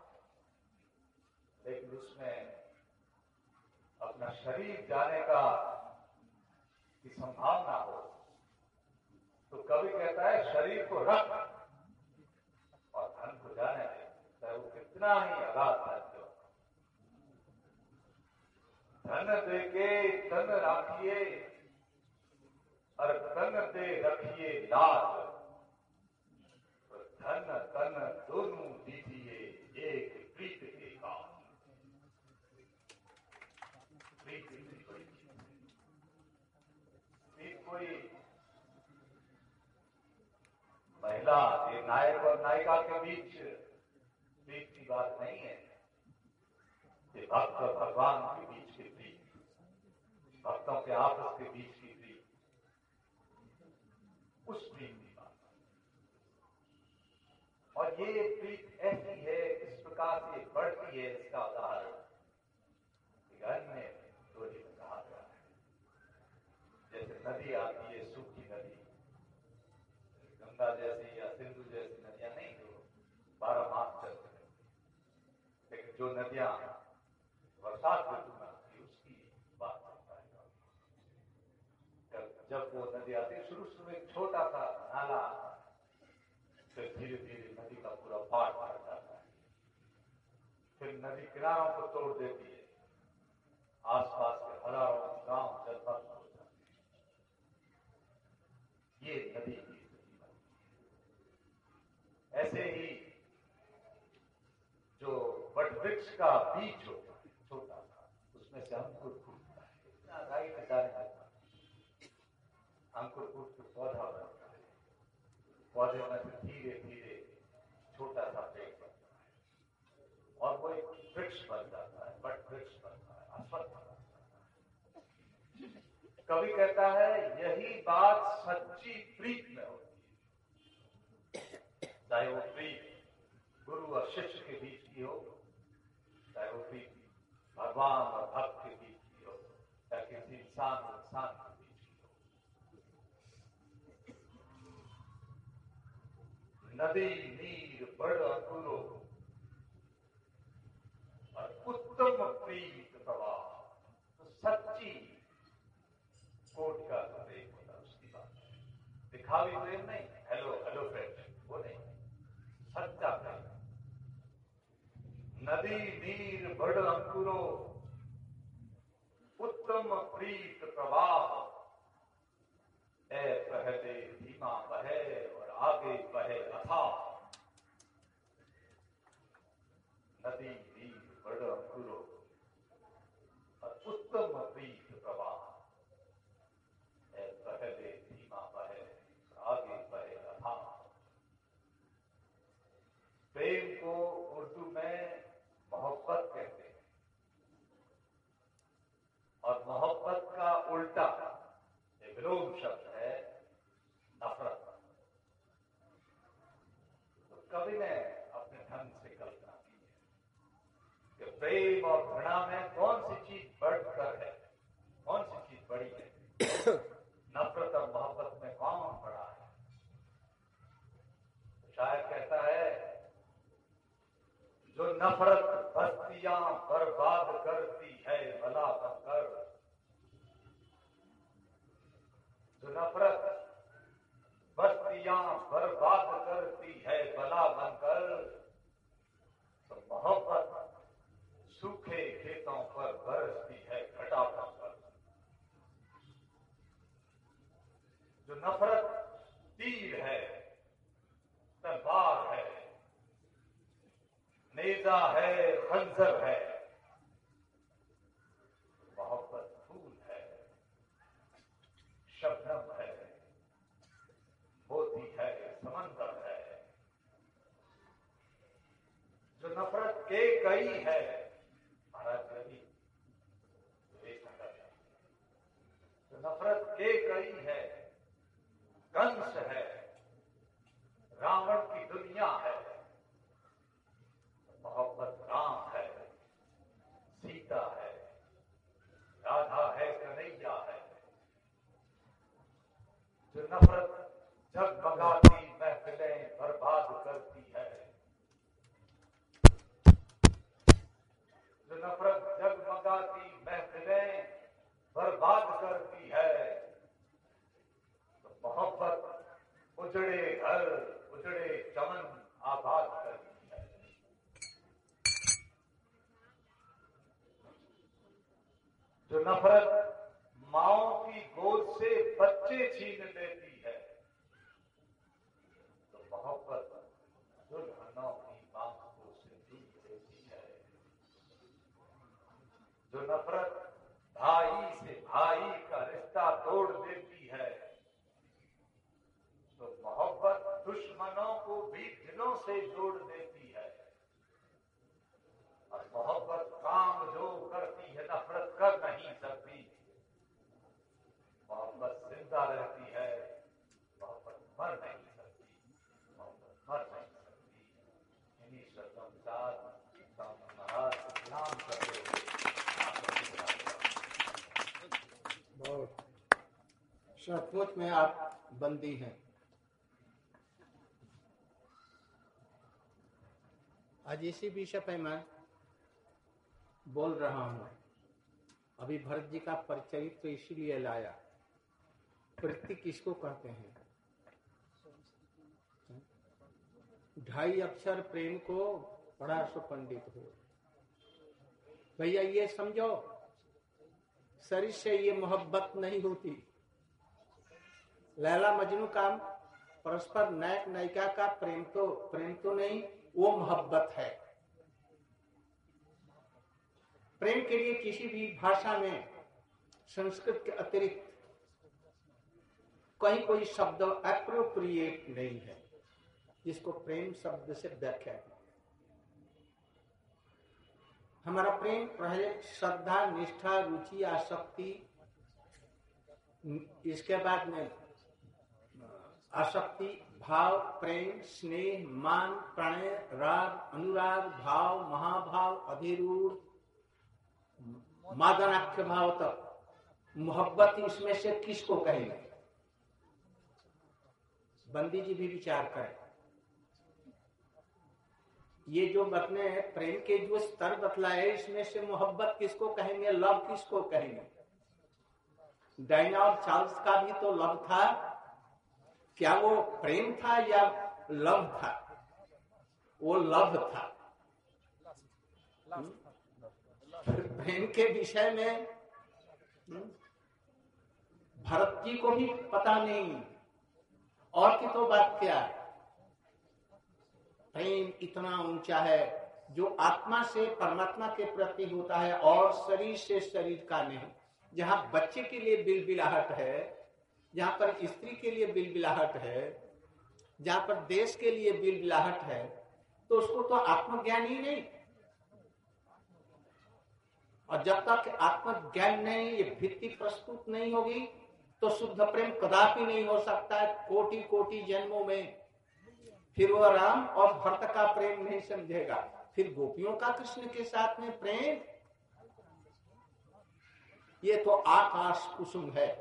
लेकिन उसमें अपना शरीर जाने का की संभावना हो, तो कवि कहता है शरीर को रख और धन को जाने दे, चाहे वो कितना ही अगाध धन हो। धन देके तन राखिए और तन दे रखिए लाज। तो धन तन दोनों दीजिए एक प्रीत के काम। प्रीत इतनी बड़ी चीज है। प्रीत कोई महिला, ये नायक और नायिका के बीच प्रीत की बात नहीं है। ये भक्त और भगवान के बीच की प्रीत, भक्तों के आपस के बीच की प्रीत, उस प्रीत की बात। और ये प्रीत ऐसी है, इस प्रकार से बढ़ती है, इसका उदाहरण अन्य दोहे में कहा गया है। जैसे नदी आती है, सूखी नदी, गंगा जैसी या सिंधु जैसी नदियां नहीं जो 12 मास चलती है, लेकिन जो नदियां बरसात ऋतु में आती है उसकी बात करता है। जब वो नदी आती है, शुरू में एक छोटा सा नाला, फिर धीरे धीरे नदी का पूरा पाट भर जाता है, फिर नदी किनारों को तोड़ देती है, आसपास के हजारों गांव जलमग्न हो जाते हैं। ये नदी की स्थिति बनती है। ऐसे ही बीज होता है छोटा सा, उसमें से अंकुर फूटता है, इतना राइट जाने लगता है, अंकुर फूट के पौधा बनता है, पौधे में से धीरे धीरे छोटा सा पेड़ बनता है और वो एक वृक्ष बन जाता है, बट वृक्ष बनता है, अश्वत्थ बनता है। कवि कहता है यही बात सच्ची प्रीत में होती है, चाहे वो प्रीत गुरु और शिष्य के बीच की हो, चाहे वो प्रीत भगवान और भक्त के बीच की हो, चाहे किसी इंसान और इंसान के बीच की हो। नदी नीर बड़ अंकुरो और उत्तम प्रीत प्रवाह, तो सच्ची कोट का प्रेम होता है, उसकी बात दिखावी प्रेम नहीं, हेलो हेलो फ्रेंड, वो नहीं, सच्चा प्रेम। नदी नीर बड़ अंकुरो उत्तम प्रीत प्रवाह, ए पहले धीमा बहे और आगे बहे अथाह। नदी नीर बड़ अंकुरो और उत्तम प्रीत प्रवाह, पहले धीमा बहे आगे बहे अथाह। प्रेम को उर्दू में मोहब्बत कहते हैं और मोहब्बत का उल्टा एक विलोम शब्द है नफरत। तो कवि ने अपने ढंग से कल्पना की है कि प्रेम और घृणा में कौन सी चीज बढ़कर है, कौन सी चीज बड़ी है, नफरत और मोहब्बत में कौन बड़ा है। तो शायर कहता है जो नफरत बस्तियां बर्बाद करती है भला बनकर, जो नफरत बस्तियां बर्बाद करती है भला बनकर, तो मोहब्बत सूखे खेतों पर बरसती है घटा बनकर। जो नफरत तीर है, तलवार है, नेजा है, खंजर है, मोहब्बत फूल है, शबनम है, मोती है, समंदर है। जो नफरत के कई है, महाराज रवि जो नफरत के कई है, कंस है, रावण की दुनिया है, मोहब्बत राम है, सीता है, राधा है, कन्हैया है। जो नफरत जगमगाती महफिलें बर्बाद करती है, जो नफरत जगमगाती महफिलें बर्बाद करती है, तो मोहब्बत उजड़े घर उजड़े चमन आबाद करती है। जो नफरत माओ की गोद से बच्चे छीन लेती है, तो मोहब्बत दुल्हनों की बाहों को सिंदूर देती है। जो नफरत भाई से भाई का रिश्ता तोड़ देती है, तो मोहब्बत दुश्मनों को भी दिलों से जोड़ देती है। और मोहब्बत काम जो करती है नफरत कर नहीं सकती। मोहब्बत जिंदा रहती है, मोहब्बत मर नहीं सकती, मोहब्बत मर नहीं सकती। इन्हीं शब्दों के साथ महाराज नाम करते हुए बहुत सचमुच में आप बंदी हैं। आज इसी विषय पर मैं बोल रहा हूँ। अभी भरत जी का परिचय तो इसीलिए लाया। प्रीति किसको कहते हैं? 2.5 अक्षर प्रेम को पढ़ा सो पंडित हो। भैया ये समझो, शरीर से ये मोहब्बत नहीं होती। लैला मजनू का परस्पर नायक नायिका का प्रेम तो नहीं, वो मोहब्बत है। प्रेम के लिए किसी भी भाषा में संस्कृत के अतिरिक्त कहीं कोई शब्द एप्रोप्रिएट नहीं है जिसको प्रेम शब्द से व्याख्या की। हमारा प्रेम पहले श्रद्धा, निष्ठा, रुचि, आसक्ति, इसके बाद में आसक्ति, भाव, प्रेम, स्नेह, मान, प्रणय, राग, अनुराग, भाव, महाभाव, अभिरूढ़, मादनाख्य भाव तक मोहब्बत, इसमें से किसको कहेंगे? बंदी जी भी विचार करें। ये जो बतने प्रेम के जो स्तर बतलाए, इसमें से मोहब्बत किसको कहेंगे, लव किसको कहेंगे? डायना और चार्ल्स का भी तो लव था। क्या वो प्रेम था या लव था? वो लव था। प्रेम के विषय में भरत जी को भी पता नहीं, और की तो बात क्या है। प्रेम इतना ऊंचा है जो आत्मा से परमात्मा के प्रति होता है और शरीर से शरीर का नहीं। जहां बच्चे के लिए बिलबिलाहट है, जहां पर स्त्री के लिए बिलबिलाहट है, जहां पर देश के लिए बिलबिलाहट है, तो उसको तो आत्मज्ञान ही नहीं। और जब तक आत्मज्ञान नहीं, ये भित्ति प्रस्तुत नहीं होगी, तो शुद्ध प्रेम कदापि नहीं हो सकता है। कोटि कोटि जन्मों में फिर वो राम और भरत का प्रेम नहीं समझेगा, फिर गोपियों का कृष्ण के साथ में प्रेम, ये तो आकाश कुसुम है।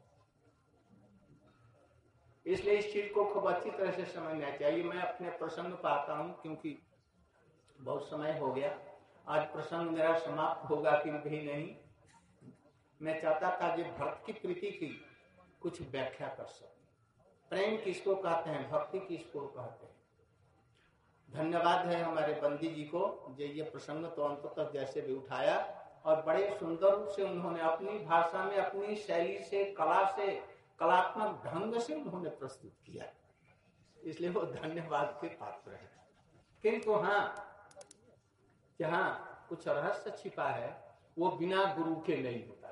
इसलिए इस चीज को खूब अच्छी तरह से समझना चाहिए। मैं अपने प्रसंग पर आता हूं, क्योंकि बहुत समय हो गया। आज प्रसंग मेरा समाप्त होगा कि भी नहीं। मैं चाहता था कि भक्त की प्रीति की कुछ व्याख्या कर सकूं। प्रेम किसको कहते हैं, भक्ति किसको कहते हैं। धन्यवाद है हमारे बंदी जी को, जो ये प्रसंग तो अंत तक जैसे भी उठाया और बड़े सुंदर रूप से उन्होंने अपनी भाषा में, अपनी शैली से, कला से, कलात्मक ढंग से उन्होंने प्रस्तुत किया, इसलिए वो धन्यवाद के पात्र है। किंतु हाँ, जहाँ कुछ रहस्य छिपा है वो बिना गुरु के नहीं होता।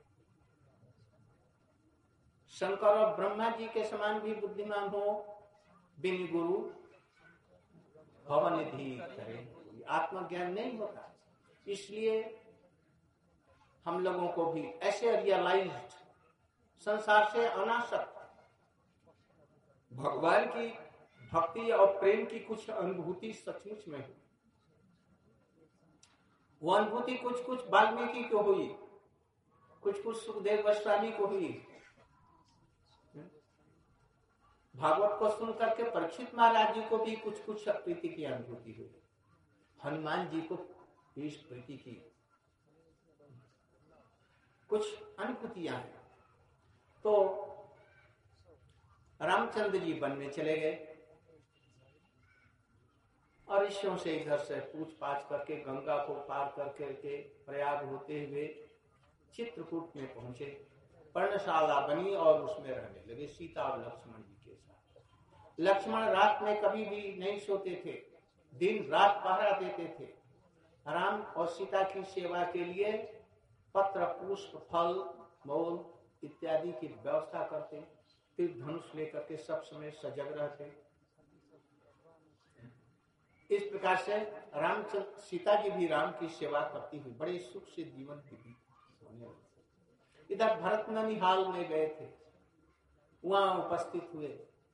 शंकर और ब्रह्मा जी के समान भी बुद्धिमान हो, बिन गुरु भवनिधि करे, आत्मज्ञान नहीं होता। इसलिए हम लोगों को भी ऐसे रियलाइज्ड, संसार से अनासक्त, भगवान की भक्ति और प्रेम की कुछ अनुभूति सचमुच में हुई। वो अनुभूति कुछ कुछ वाल्मीकि को हुई, कुछ कुछ सुखदेव गोस्वामी को हुई। भागवत को सुनकर के परीक्षित महाराज जी को भी कुछ कुछ प्रीति की अनुभूति हुई। हनुमान जी को इस प्रीति की कुछ अनुभूतियां हैं। तो रामचंद्र जी वन में चले गए और ऋषियों से इधर से पूछ पाछ करके गंगा को पार करके प्रयाग होते हुए चित्रकूट में पहुंचे। पर्णशाला बनी और उसमें रहने लगे सीता और लक्ष्मण जी के साथ। लक्ष्मण रात में कभी भी नहीं सोते थे, दिन रात पहरा देते थे। राम और सीता की सेवा के लिए पत्र, पुष्प, फल, मौल इत्यादि की व्यवस्था करते, फिर धनुष लेकर के सब समय सजग रहते। इस प्रकार से रामचंद्र सीता जी भी राम की सेवा करती हुई बड़े सुख से जीवन व्यतीत होने लगे। इधर भरत ननिहाल में गए थे, वहां उपस्थित हुए।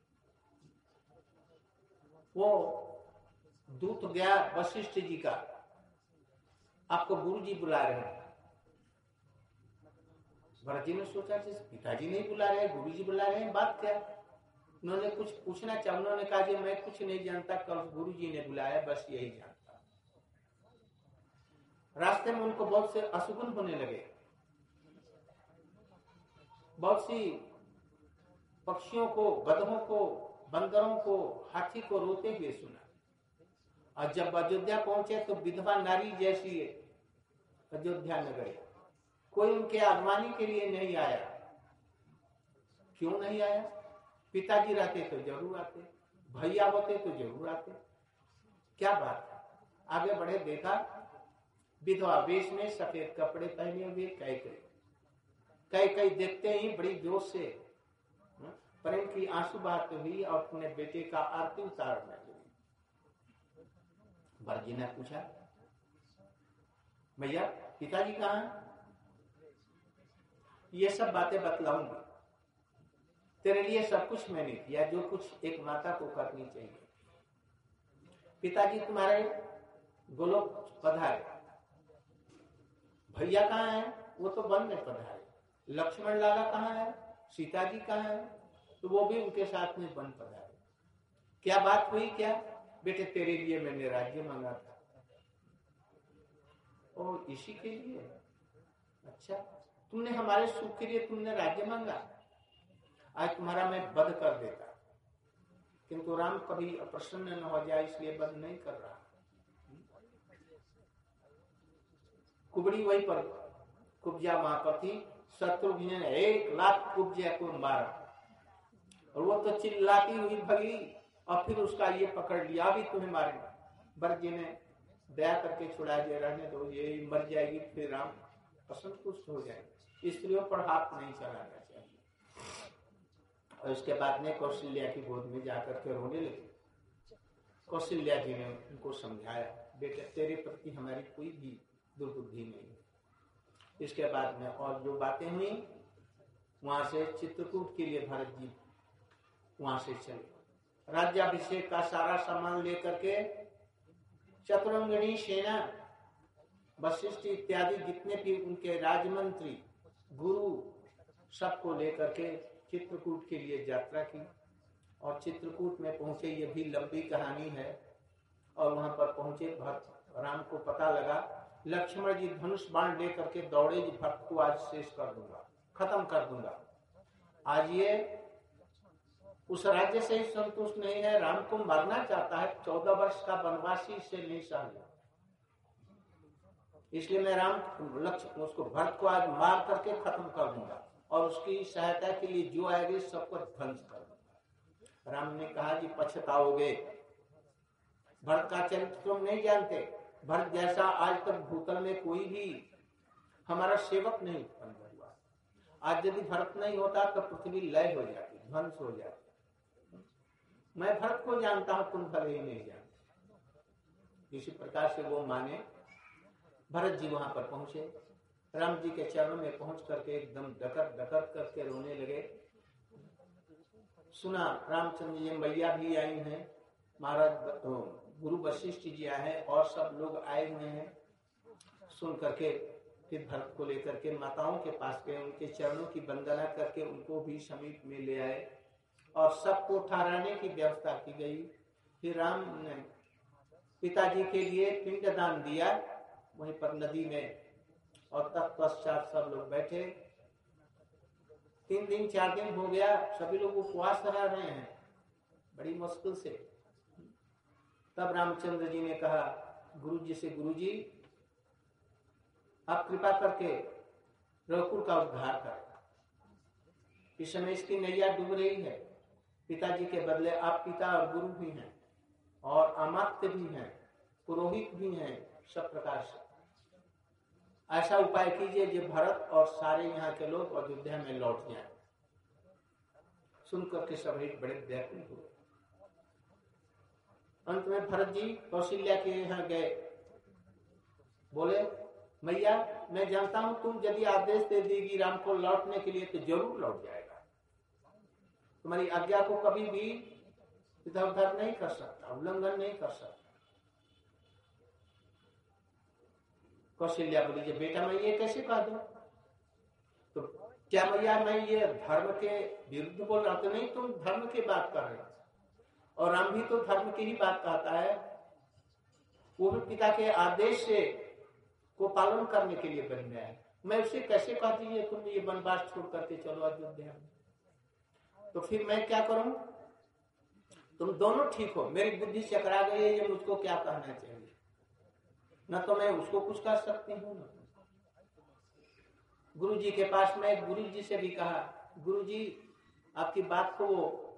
वो दूत गया वशिष्ठ जी का, आपको गुरु जी बुला रहे हैं। भरत जी ने सोचा कि पिताजी नहीं बुला रहे, गुरु जी बुला रहे हैं, बात क्या। उन्होंने कुछ पूछना चाहा, उन्होंने कहा कि मैं कुछ नहीं जानता, कल गुरु जी ने बुलाया, बस यही जानता। रास्ते में उनको बहुत से अशुभन होने लगे। बहुत सी पक्षियों को, गधों को, बंदरों को, हाथी को रोते हुए सुना। और जब अयोध्या पहुंचे तो विधवा नारी जैसी अयोध्या नगरी, कोई उनके आगवानी के लिए नहीं आया। क्यों नहीं आया? पिताजी रहते तो जरूर आते, भैया होते तो जरूर आते। क्या बात है? आगे बढ़े, देखा विधवा वेश में सफेद कपड़े पहने हुए कई देखते ही बड़ी जोश से प्रेम की आंसू बहाते हुई और अपने बेटे का आरती उतारने लगी। भरत जी ने पूछा, भैया पिताजी कहाँ हैं? ये सब बातें बतलाऊंगी, तेरे लिए सब कुछ मैंने किया जो कुछ एक माता को करनी चाहिए। पिताजी तुम्हारे गोलोक पधारे, भैया कहाँ है? वो तो वन में पधारे। लक्ष्मण लाला कहाँ है? सीता जी कहाँ है? तो वो भी उनके साथ में वन पधारे। क्या बात हुई? क्या बेटे तेरे लिए मैंने राज्य मांगा था। और इसी के लिए? अच्छा, तुमने हमारे सुख के लिए तुमने राज्य मांगा, आज तुम्हारा मैं वध कर देता, किंतु राम कभी अप्रसन्न न हो जाए इसलिए वध नहीं कर रहा। कुबड़ी वहीं पर कुब्जा वहां पर थी। शत्रुघ्न ने 1,00,000 कुब्जा को मारा और वो तो चिल्लाती हुई भगी और फिर उसका ये पकड़ लिया, अभी तुम्हें मारेंगे। भरत जी ने दया करके छुड़ा दिया, रहने दो, ये मर जाएगी, फिर राम असंतुष्ट हो जाएंगे। स्त्रियों पर हाथ नहीं चलाना चाहिए। और उसके बाद में कौशल्या की गोद में जाकर के रोने लगी। कौशल्या जी ने उनको समझाया, बेटे तेरे प्रति हमारी कोई भी दुर्बुद्धि नहीं। इसके बाद में और जो बातें हुई, वहां से चित्रकूट के लिए भरत जी वहां से चले। राज्याभिषेक का सारा सामान लेकर के चतुरंगिणी सेना, वशिष्ठ इत्यादि जितने भी उनके राजमंत्री, गुरु, सबको लेकर के चित्रकूट के लिए यात्रा की। और चित्रकूट में पहुंचे, ये भी लंबी कहानी है। और वहां पर पहुंचे, भरत राम को पता लगा, लक्ष्मण जी धनुष बाण लेकर के दौड़े, जी भक्त को आज शेष कर दूंगा, खत्म कर दूंगा। आज ये उस राज्य से ही संतुष्ट नहीं है, राम को मारना चाहता है। 14 वर्ष का वनवासी इससे नहीं सहन, इसलिए मैं राम लक्ष्य उसको भरत को आज मार करके खत्म कर दूंगा और उसकी सहायता के लिए जो आएगी सबको ध्वंस कर दूंगा। राम ने कहा जी पछताओगे, भरत का चरित्र तुम नहीं जानते। भरत जैसा आज तक भूतल में कोई भी हमारा सेवक नहीं उत्पन्न हुआ। आज यदि भरत नहीं होता तो पृथ्वी लय हो जाती, ध्वंस हो जाती। मैं भरत को जानता हूं, तुम भले ही नहीं जानते। इसी प्रकार से वो माने। भरत जी वहां पर पहुंचे, राम जी के चरणों में पहुंच करके एकदम डकर करके रोने लगे। सुना रामचंद्र जी मैया भी आई हैं, महाराज गुरु वशिष्ठ जी आए हैं और सब लोग आए हुए हैं। सुन करके फिर भरत को लेकर के माताओं के पास गए, उनके चरणों की वंदना करके उनको भी समीप में ले आए और सबको ठहराने की व्यवस्था की गई। फिर राम ने पिताजी के लिए पिंडदान दिया वहीं पर नदी में, और तत्पश्चात सब लोग बैठे। 3 दिन 4 दिन हो गया, सभी लोग उपवास रह रहे हैं बड़ी मुश्किल से। तब रामचंद्र जी ने कहा गुरु जी से, गुरु जी आप कृपा करके रघुकुल का उद्धार करें। इस समय इसकी नैया डूब रही है। पिताजी के बदले आप पिता और गुरु भी हैं और अमात्य भी हैं, पुरोहित भी हैं, सब प्रकार से ऐसा उपाय कीजिए जो भरत और सारे यहाँ के लोग अयोध्या में लौट जाएं। सुनकर के सभी बड़े व्याकुल हुए। अंत में भरत जी कौशल्या के यहाँ गए, बोले मैया मैं जानता हूं तुम यदि आदेश दे देगी राम को लौटने के लिए तो जरूर लौट जाएगा। तुम्हारी आज्ञा को कभी भी इधर उधर नहीं कर सकता, उल्लंघन नहीं कर सकता। कौशल्या बोली बेटा मैं ये कैसे कह दूं? तो क्या मैया मैं ये धर्म के विरुद्ध बोल रहा? तो नहीं, तुम धर्म की बात कर रहे हो और राम भी तो धर्म की ही बात कहता है। वो भी पिता के आदेश से को पालन करने के लिए बन गया है। मैं उसे कैसे कहती है तुम ये वनवास छोड़ करके चलो अयोध्या में? तो फिर मैं क्या करूं? तुम दोनों ठीक हो, मेरी बुद्धि चकरा गई है, ये मुझको क्या कहना चाहिए? न तो मैं उसको कुछ कर सकती हूँ न। गुरु जी के पास मैं गुरु जी से भी कहा, गुरु जी आपकी बात को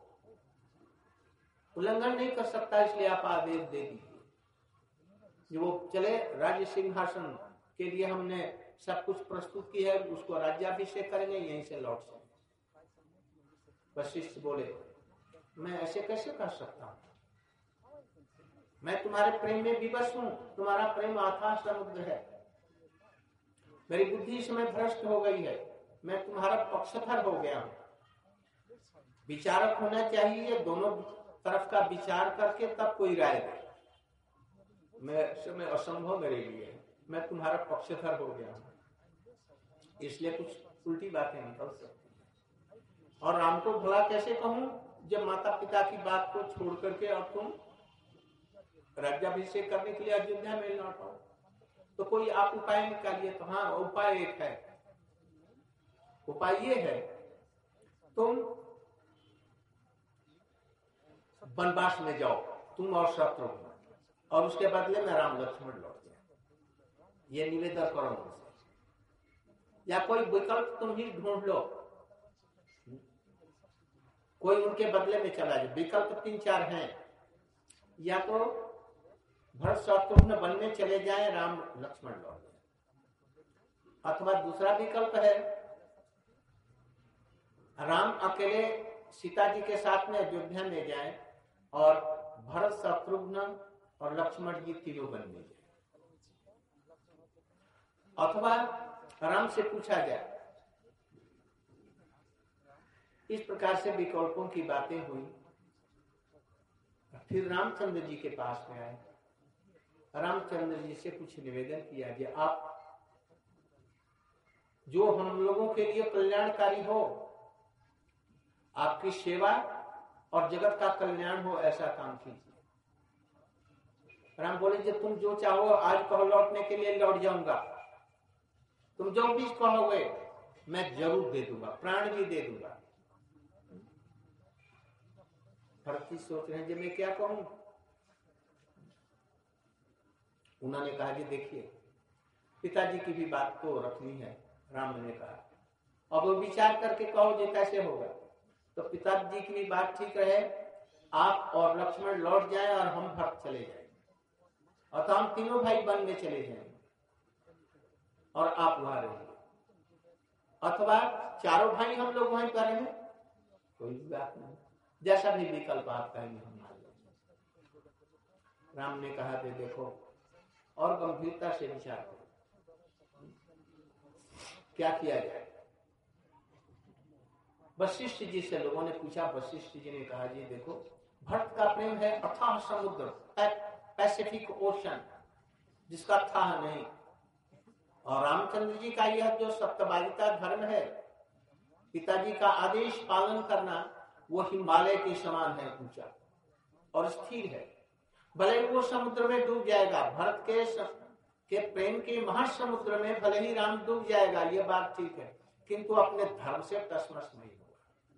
उल्लंघन नहीं कर सकता, इसलिए आप आदेश दे दीजिए जो वो चले राज्य सिंहासन के लिए हमने सब कुछ प्रस्तुत की है, उसको राज्याभिषेक करेंगे, यहीं से लौट जाएंगे। वशिष्ठ बोले मैं ऐसे कैसे कर सकता हूं, मैं तुम्हारे प्रेम में विवश हूं, तुम्हारा प्रेम अथाह समुद्र है, मेरी बुद्धि इस समय भ्रष्ट हो गई है, मैं तुम्हारा पक्षधर हो गया हूं। विचारक होना चाहिए, दोनों तरफ का विचार करके तब कोई राय दे। मैं समय असंभव मेरे लिए, मैं तुम्हारा पक्षधर हो गया हूं, इसलिए कुछ उल्टी बातें निकल सकती हैं। और राम को भला कैसे कहूं जब माता पिता की बात को छोड़ करके अब तुम राज्याभिषेक करने के लिए अयोध्या में लौट आओ, तो कोई आप उपाय निकालिए। तो हाँ, उपाय एक है, उपाय ये है तुम वनवास में जाओ, तुम और शत्रुघ्न, और उसके बदले में राम लक्ष्मण लौट जाए, ये निवेदन करो उनसे। या कोई विकल्प तुम ही ढूंढ लो, कोई उनके बदले में चला जाए। विकल्प 3-4 हैं, या तो भरत शत्रुघ्न वन में चले जाएं, राम लक्ष्मण लौट जाए, अथवा दूसरा विकल्प है राम अकेले सीता जी के साथ में अयोध्या में जाएं और भरत शत्रुघ्न और लक्ष्मण जी तीनों वन में जाए, अथवा राम से पूछा जाए। इस प्रकार से विकल्पों की बातें हुई। फिर रामचंद्र जी के पास में आए, रामचंद्र जी से कुछ निवेदन किया कि आप जो हम लोगों के लिए कल्याणकारी हो, आपकी सेवा और जगत का कल्याण हो, ऐसा काम कीजिए। राम बोले जब तुम जो चाहो आज कहो लौटने के लिए लौट जाऊंगा, तुम जो भी कहोगे मैं जरूर दे दूंगा, प्राण भी दे दूंगा। भरत जी सोच रहे हैं कि मैं क्या कहूं। उन्होंने कहा कि देखिए पिताजी की भी बात तो रखनी है। राम ने कहा अब वो विचार करके कहो जो कैसे होगा। तो पिताजी की भी बात ठीक रहे, आप और लक्ष्मण लौट जाएं और हम भरत चले जाएं, और तो हम तीनों भाई वन में चले जाएंगे और आप वहां रहिए, अथवा चारों भाई हम लोग वहीं पर रहें, कोई भी बात नहीं, जैसा भी विकल्प आप कहेंगे हम मान लेंगे। राम ने कहा कि देखो और गंभीरता से विचार करो, क्या किया जाए। वशिष्ठ जी से लोगों ने पूछा, वशिष्ठ जी ने कहा जी देखो भरत का प्रेम है अथाह समुद्र, पैसिफिक ओशन, जिसका थाह नहीं, और रामचंद्र जी का यह जो सत्यवादिता धर्म है, पिताजी का आदेश पालन करना, वो हिमालय के समान है, ऊंचा और स्थिर है। भले वो समुद्र में डूब जाएगा, भरत के प्रेम के महासमुद्र में भले ही राम डूब जाएगा, ये बात ठीक है, किंतु अपने धर्म से टसमस नहीं होगा।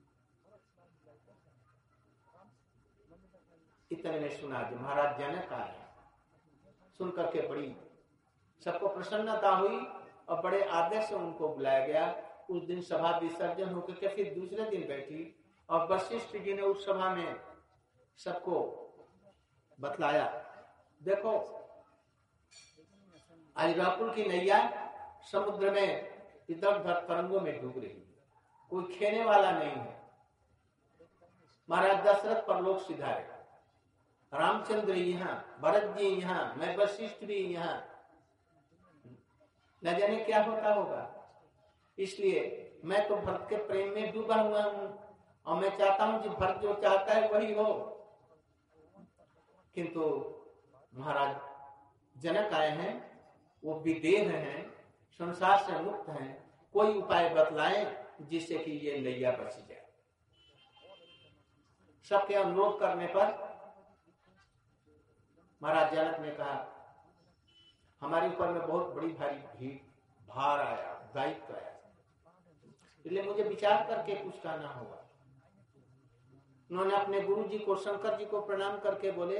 इतने में सुना जो महाराज जनक आए, सुनकर के बड़ी सबको प्रसन्नता हुई और बड़े आदर से उनको बुलाया गया। उस दिन सभा विसर्जन होकर के फिर दूसरे दिन बैठी और वशिष्ठ जी ने उस सभा में सबको बतलाया, देखो आज राकुल की नैया समुद्र में इधर उधर तरंगों में डूब रही है, कोई खेने वाला नहीं है। महाराज दशरथ परलोक सिधारे, रामचंद्र यहाँ, भरत जी यहाँ, मैं वशिष्ठ भी यहाँ, न जाने क्या होता होगा। इसलिए मैं तो भरत के प्रेम में डूबा हुआ हूं और मैं चाहता हूं कि भरत जो चाहता है वही हो। किंतु महाराज जनक आए हैं, वो विदेह हैं, संसार से मुक्त हैं, कोई उपाय बतलाएं जिससे कि ये नैया बच जाए। सबके अनुरोध करने पर महाराज जनक ने कहा हमारे ऊपर में बहुत बड़ी भारी भीड़ भार आया, दायित्व आया, इसलिए मुझे विचार करके कुछ कहना होगा। उन्होंने अपने गुरु जी को, शंकर जी को प्रणाम करके बोले,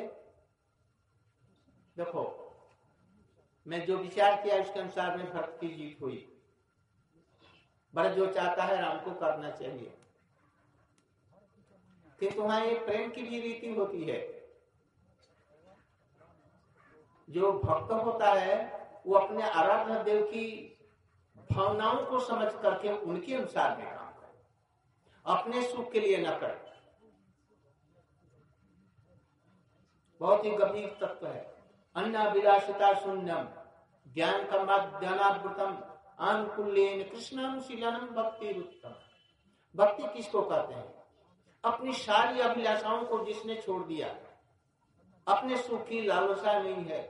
देखो मैं जो विचार किया उसके अनुसार में भरत की जीत हुई। भरत जो चाहता है राम को करना चाहिए, कि तुम्हारे प्रेम की भी रीति होती है। जो भक्त होता है वो अपने आराध्य देव की भावनाओं को समझ करके उनके अनुसार में काम करे, अपने सुख के लिए न करे। बहुत ही गंभीर तत्व है। अन्नाभिलाषिता शून्यम ज्ञान कर्माद्यानावृतम आनुकूल्येन कृष्णानुशीलनम भक्ति उत्तम। भक्ति किसको कहते हैं? अपनी सारी अभिलाषाओं को जिसने छोड़ दिया, अपने सुख की लालसा नहीं है,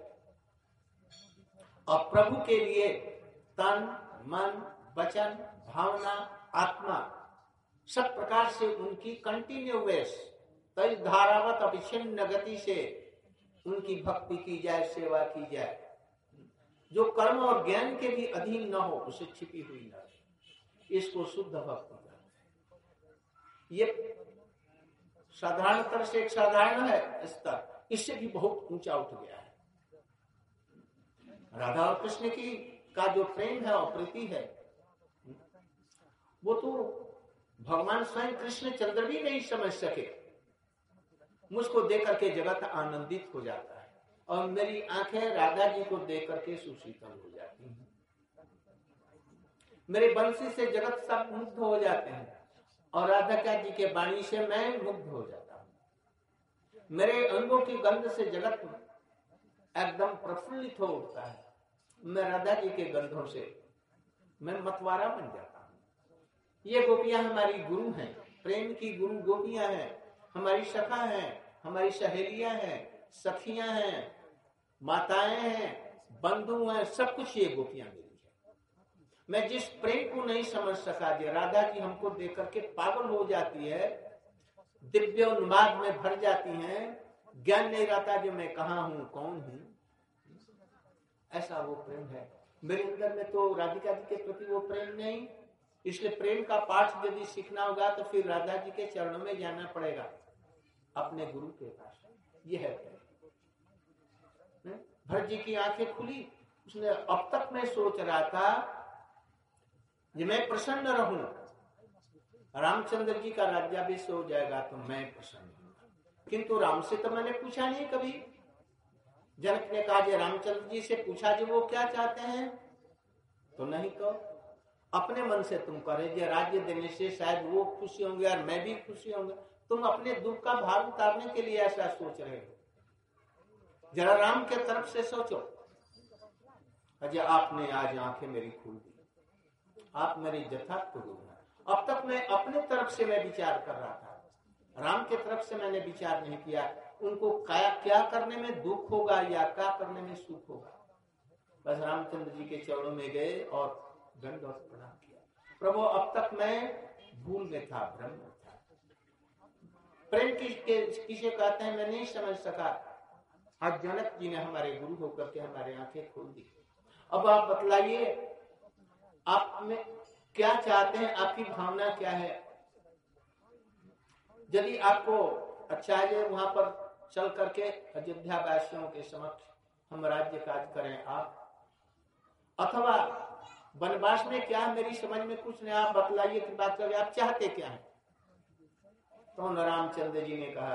और प्रभु के लिए तन मन वचन भावना आत्मा सब प्रकार से उनकी कंटिन्यूअस तय धारावत अविच्छिन्न गति से उनकी भक्ति की जाए, सेवा की जाए, जो कर्म और ज्ञान के भी अधीन न हो, उसे छिपी हुई न हो, इसको शुद्ध भक्ति कहते हैं। ये साधारणतर से एक साधारण है स्तर, इससे भी बहुत ऊंचा उठ गया है। राधा और कृष्ण की का जो प्रेम है और प्रीति है, वो तो भगवान स्वयं कृष्ण चंद्र भी नहीं समझ सके। मुझको देख करके जगत आनंदित हो जाता है और मेरी आंखें राधा जी को देख करके सुशीतल हो जाती हैं। मेरे बंसी से जगत सब मुग्ध हो जाते हैं और राधा जी के वाणी से मैं मुग्ध हो जाता हूँ। मेरे अंगों की गंध से जगत एकदम प्रफुल्लित हो उठता है। मैं राधा जी के गंधों से मैं मतवारा बन जाता हूँ। ये गोपियां हमारी गुरु हैं, प्रेम की गुरु गोपियां हैं, हमारी सखा हैं, हमारी सहेलियां हैं, सखियां हैं, माताएं हैं, बंधु हैं, सब कुछ ये गोपियां मेरी है। मैं जिस प्रेम को नहीं समझ सका, जो राधा जी हमको देख करके पागल हो जाती है, दिव्य उन्माद में भर जाती हैं, ज्ञान नहीं रहता जो मैं कहाँ हूँ, कौन हूँ। ऐसा वो प्रेम है मेरे अंदर में। तो राधिका जी के प्रति वो प्रेम नहीं, इसलिए प्रेम का पाठ यदि सीखना होगा तो फिर राधा जी के चरणों में जाना पड़ेगा, अपने गुरु के पास। ये है प्रेम। भरत जी की आंखें खुली, उसने अब तक मैं सोच रहा था कि मैं प्रसन्न रहूं, रामचंद्र जी का राज्याभिषेक हो जाएगा तो मैं प्रसन्न हूँ, किंतु राम से तो मैंने पूछा नहीं कभी। जनक ने कहा जे रामचंद्र जी से पूछा जो वो क्या चाहते हैं, तो नहीं तो अपने मन से तुम करे जे राज्य देने से शायद वो खुशी होंगे और मैं भी खुशी होंगे। तुम अपने दुख का भार उतारने के लिए ऐसा सोच रहे हो। जरा राम के तरफ से सोचो। अजय आपने आज आंखें मेरी खोल दी, आप मेरे यथार्थ गुरु हैं। अब तक मैं अपने तरफ से मैं विचार कर रहा था, राम के तरफ से मैंने विचार नहीं किया उनको क्या करने में दुख होगा या क्या करने में सुख होगा। बस रामचंद्र जी के चरणों में गए और दंडवत प्रणाम किया। प्रभु अब तक मैं भूल में था, भ्रम में था। प्रेम किसे कहते हैं मैं नहीं समझ सका। आज जनक जी ने हमारे गुरु होकर के हमारे आंखें खोल दी। अब आप बतलाइए आप में क्या चाहते हैं, आपकी भावना क्या है। यदि आपको अच्छा है वहां पर चल करके अयोध्या वासियों के समक्ष हम राज्य काज करें आप, अथवा वनवास में क्या मेरी समझ में कुछ नहीं, आप बतलाइए कि बात करिए आप चाहते क्या है। तो रामचंद्र जी ने कहा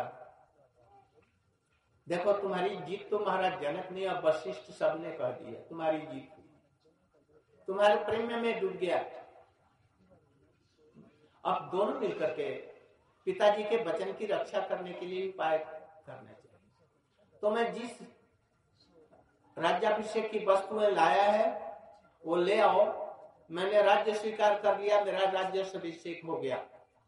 देखो तुम्हारी जीत तो महाराज जनक ने और वशिष्ठ सबने कह दिया, तुम्हारी जीत हुई, तुम्हारे प्रेम में मैं डूब गया। अब दोनों मिलकर के पिताजी के वचन की रक्षा करने के लिए उपाय करना चाहिए। तो मैं जिस राज्याभिषेक की वस्तुएं लाया है वो ले आओ, मैंने राज्य स्वीकार कर लिया, मेरा राज्याभिषेक हो गया।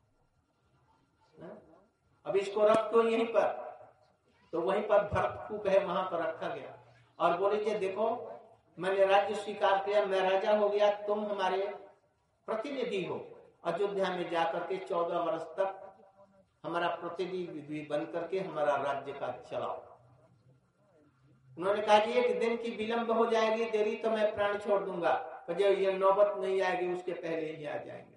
अब इसको रख दो यहीं पर। तो वहीं पर भरतकूप है वहां पर रखा गया और बोले कि देखो मैंने राज्य स्वीकार किया, मैं राजा हो गया, तुम हमारे प्रतिनिधि हो। अयोध्या में जाकर के 14 वर्ष तक हमारा प्रतिनिधि बन करके हमारा राज्य का चलाओ। उन्होंने कहा कि एक दिन की विलंब हो जाएगी, देरी तो मैं प्राण छोड़ दूंगा, पर जब ये नौबत नहीं आएगी उसके पहले ही आ जाएंगे।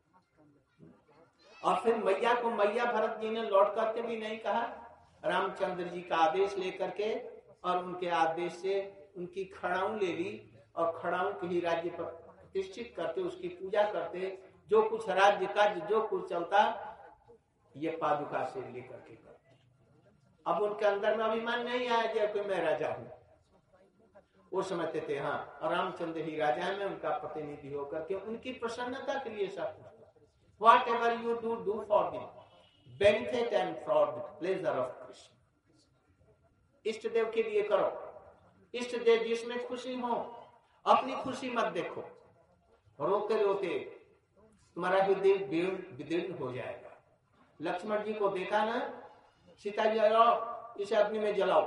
और फिर मैया को मैया भरत जी ने लौट करके भी नहीं कहा, रामचंद्र जी का आदेश लेकर के और उनके आदेश से उनकी खड़ाऊ ले ली और खड़ाऊ के ही राज्य पर प्रतिष्ठित करते, उसकी पूजा करते, जो कुछ राज्य का जो कुछ चलता ये पादुका से लेकर के करते। अब उनके अंदर में अभिमान नहीं आया जब कि मैं राजा हूं। वो समझते थे हाँ रामचंद्र ही राजा में उनका प्रतिनिधि होकर के उनकी प्रसन्नता के लिए सब कुछ whatever you do for the benefit and for the pleasure of Krishna, इष्ट देव के लिए करो, इष्ट देव जिसमें खुशी हो, अपनी खुशी मत देखो। रोते रोते तुम्हारा हृदय विदीर्ण हो जाएगा। लक्ष्मण जी को देखा ना, सीता जी आओ इसे अग्नि में जलाओ,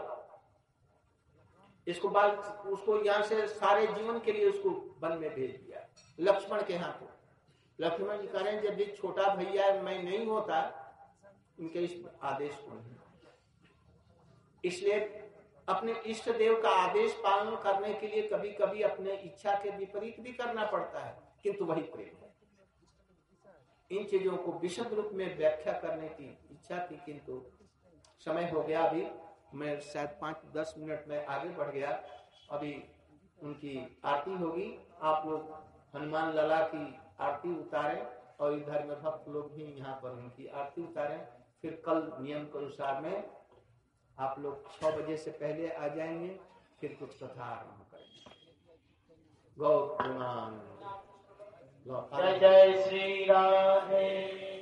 इसको बाल उसको यहाँ से सारे जीवन के लिए उसको वन में भेज दिया लक्ष्मण के हाथों। लक्ष्मण जी कह रहे हैं जब ये छोटा भैया मैं नहीं होता इनके इस आदेश को नहीं, इसलिए अपने इष्ट देव का आदेश पालन करने के लिए कभी कभी अपने इच्छा के विपरीत भी करना पड़ता है, किंतु वही प्रेम है। इन चीजों को विशद रूप में व्याख्या करने की इच्छा थी, किंतु समय हो गया। अभी मैं शायद 5-10 मिनट में आगे बढ़ गया। अभी उनकी आरती होगी, आप लोग हनुमान लला की आरती उतारें और इधर में भक्त लोग भी यहाँ पर उनकी आरती उतारें। फिर कल नियम के अनुसार में आप लोग 6 बजे से पहले आ जाएंगे, फिर कुछ कथा आरंभ करेंगे। गौ जय जय श्री राधे।